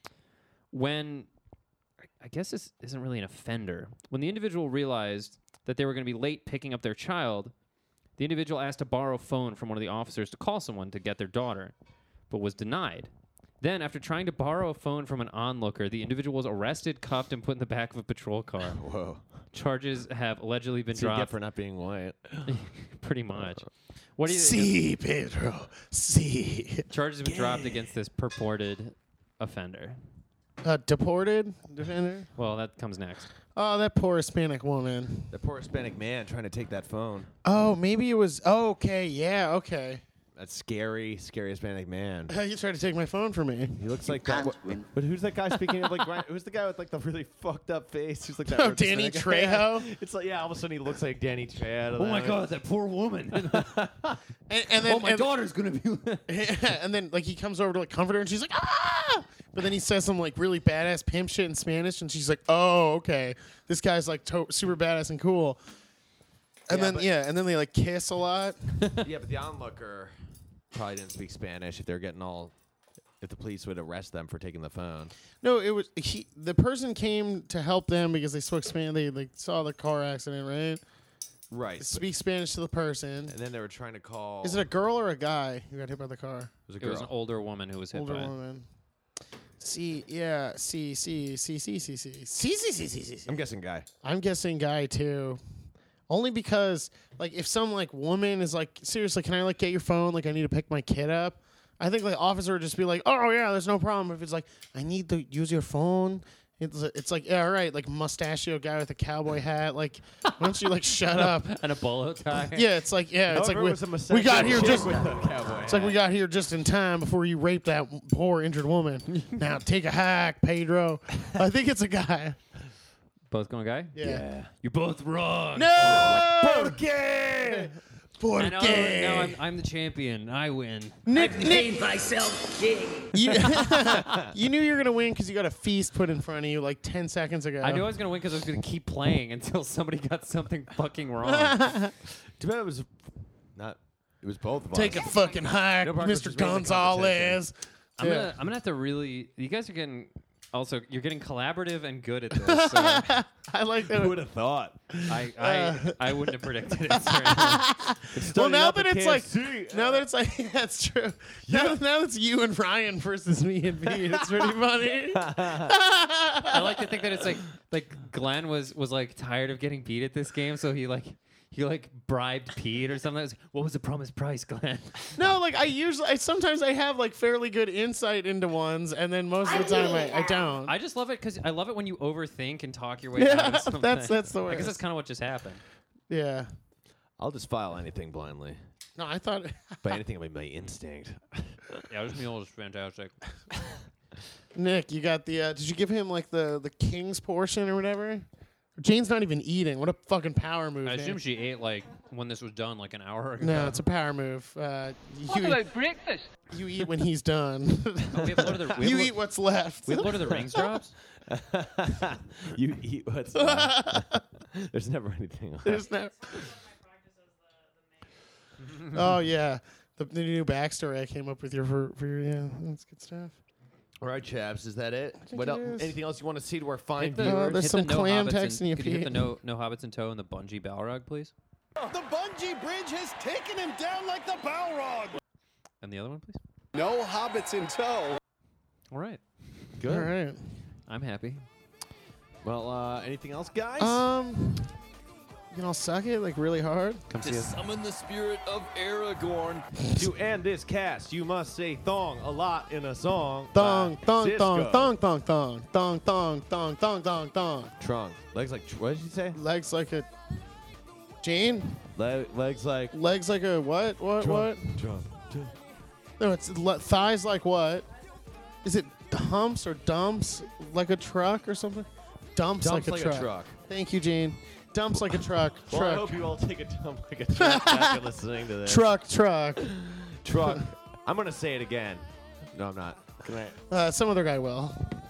When, I guess this isn't really an offender, when the individual realized that they were going to be late picking up their child, the individual asked to borrow a phone from one of the officers to call someone to get their daughter, but was denied. Then, after trying to borrow a phone from an onlooker, the individual was arrested, cuffed, and put in the back of a patrol car. whoa. Charges have allegedly been What's he get dropped. for not being white? Pretty much. What do you See, Pedro. See. Charges have been dropped against this purported offender. Deported defender. Well, that comes next. Oh, that poor Hispanic woman. The poor Hispanic man trying to take that phone. Oh, maybe it was. Oh, okay. Yeah. Okay. That scary Hispanic man. You tried to take my phone from me. He looks like that. But who's that guy speaking of like? Who's the guy with like the really fucked up face? Who's like that? Oh, Danny Trejo? It's like all of a sudden he looks like Danny Trejo. Oh my God, that poor woman! And then, Oh, my daughter's gonna be. and then like he comes over to like comfort her, and she's like, ah! But then he says some like really badass pimp shit in Spanish, and she's like, oh, okay, this guy's like super badass and cool. And Yeah, then they like kiss a lot. Yeah, but the onlooker probably didn't speak Spanish. If they're getting if the police would arrest them for taking the phone. No, it was the person came to help them because they spoke Spanish. They like saw the car accident, right? Right. Speak Spanish to the person. And then they were trying to call. Is it a girl or a guy who got hit by the car? It was a It girl. was an older woman who was hit Older by it. woman. See. I'm guessing guy. I'm guessing guy too. Only because like if some like woman is like, seriously, can I like get your phone? Like I need to pick my kid up. I think like officer would just be like, oh yeah, there's no problem. If it's like I need to use your phone It's like, yeah, all right, like mustachio guy with a cowboy hat. Like, why don't you like shut up? And a bolo tie. Yeah, it's like, yeah, it's like However, it was a we got mustachio here chick just. with a cowboy It's like we hat. got here just in time before you raped that poor injured woman. Now take a hike, Pedro. I think it's a guy. Both going guy? Yeah. You're both wrong. No. Okay. I know, no, I'm the champion. I win. Nick, myself king. you, you knew you were gonna win because you got a feast put in front of you like 10 seconds ago. I knew I was going to win because I was going to keep playing until somebody got something fucking wrong. Too bad it was not. It was both of us. Take a fucking hike, No progress Mr. was made in the Gonzalez. I'm Yeah. gonna have to really. You guys are getting. Also, you're getting collaborative and good at this. So I like Who that. would have thought? I wouldn't have predicted it. Well, now that it's like, now that it's like, that's true. Now that it's you and Ryan versus me and Pete, it's pretty funny. I like to think that it's like Glenn was like tired of getting beat at this game, so he bribed Pete or something. What was the promised price, Glenn? No, like sometimes I have like fairly good insight into ones, and then most of the time I don't. I just love it because I love it when you overthink and talk your way out of something. that's the I guess worst. that's kind of what just happened. Yeah. I'll just file anything blindly. No, I thought. By anything, I mean my instinct. Yeah, this meal is fantastic. Nick, you got the. Did you give him like the king's portion or whatever? Jane's not even eating. What a fucking power move! I man. assume she ate like when this was done, like an hour ago. No, it's a power move. breakfast? You eat when he's done. Oh, we have Lord of the, we have You Lo- eat what's left. we have Lord of the Rings drops. You eat what's There's never anything left. There's no. Oh yeah, the new backstory I came up with for your yeah, that's good stuff. All right, chaps, is that it? think What it else? is. Anything else you want to see to our fine Hit the- viewers? there's hit some the no clam hobbits text in your Could you hit the feed. no hobbits in tow and the bungee Balrog, please? The bungee bridge has taken him down like the Balrog. And the other one, please. No hobbits in tow. All right, Good. All right. I'm happy. Well, anything else, guys? You know, suck it like really hard. Come see us. Summon the spirit of Aragorn. To end this cast, you must say thong a lot in a song. Thong, by thong, thong, Cisco. thong, thong, thong, thong, thong, thong, thong, thong, thong. Trunk. Legs like, what did you say? Legs like a. Jane? Legs like. Legs like a what? What? What? Trunk. No, it's thighs like what? Is it humps or dumps like a truck or something? Dumps Dumps like a truck. Thank you, Jane. Dumps like a truck. Well, I Truck. hope you all take a dump like a truck after listening to this. Truck. Truck. I'm going to say it again. No, I'm not. Good night. Some other guy will.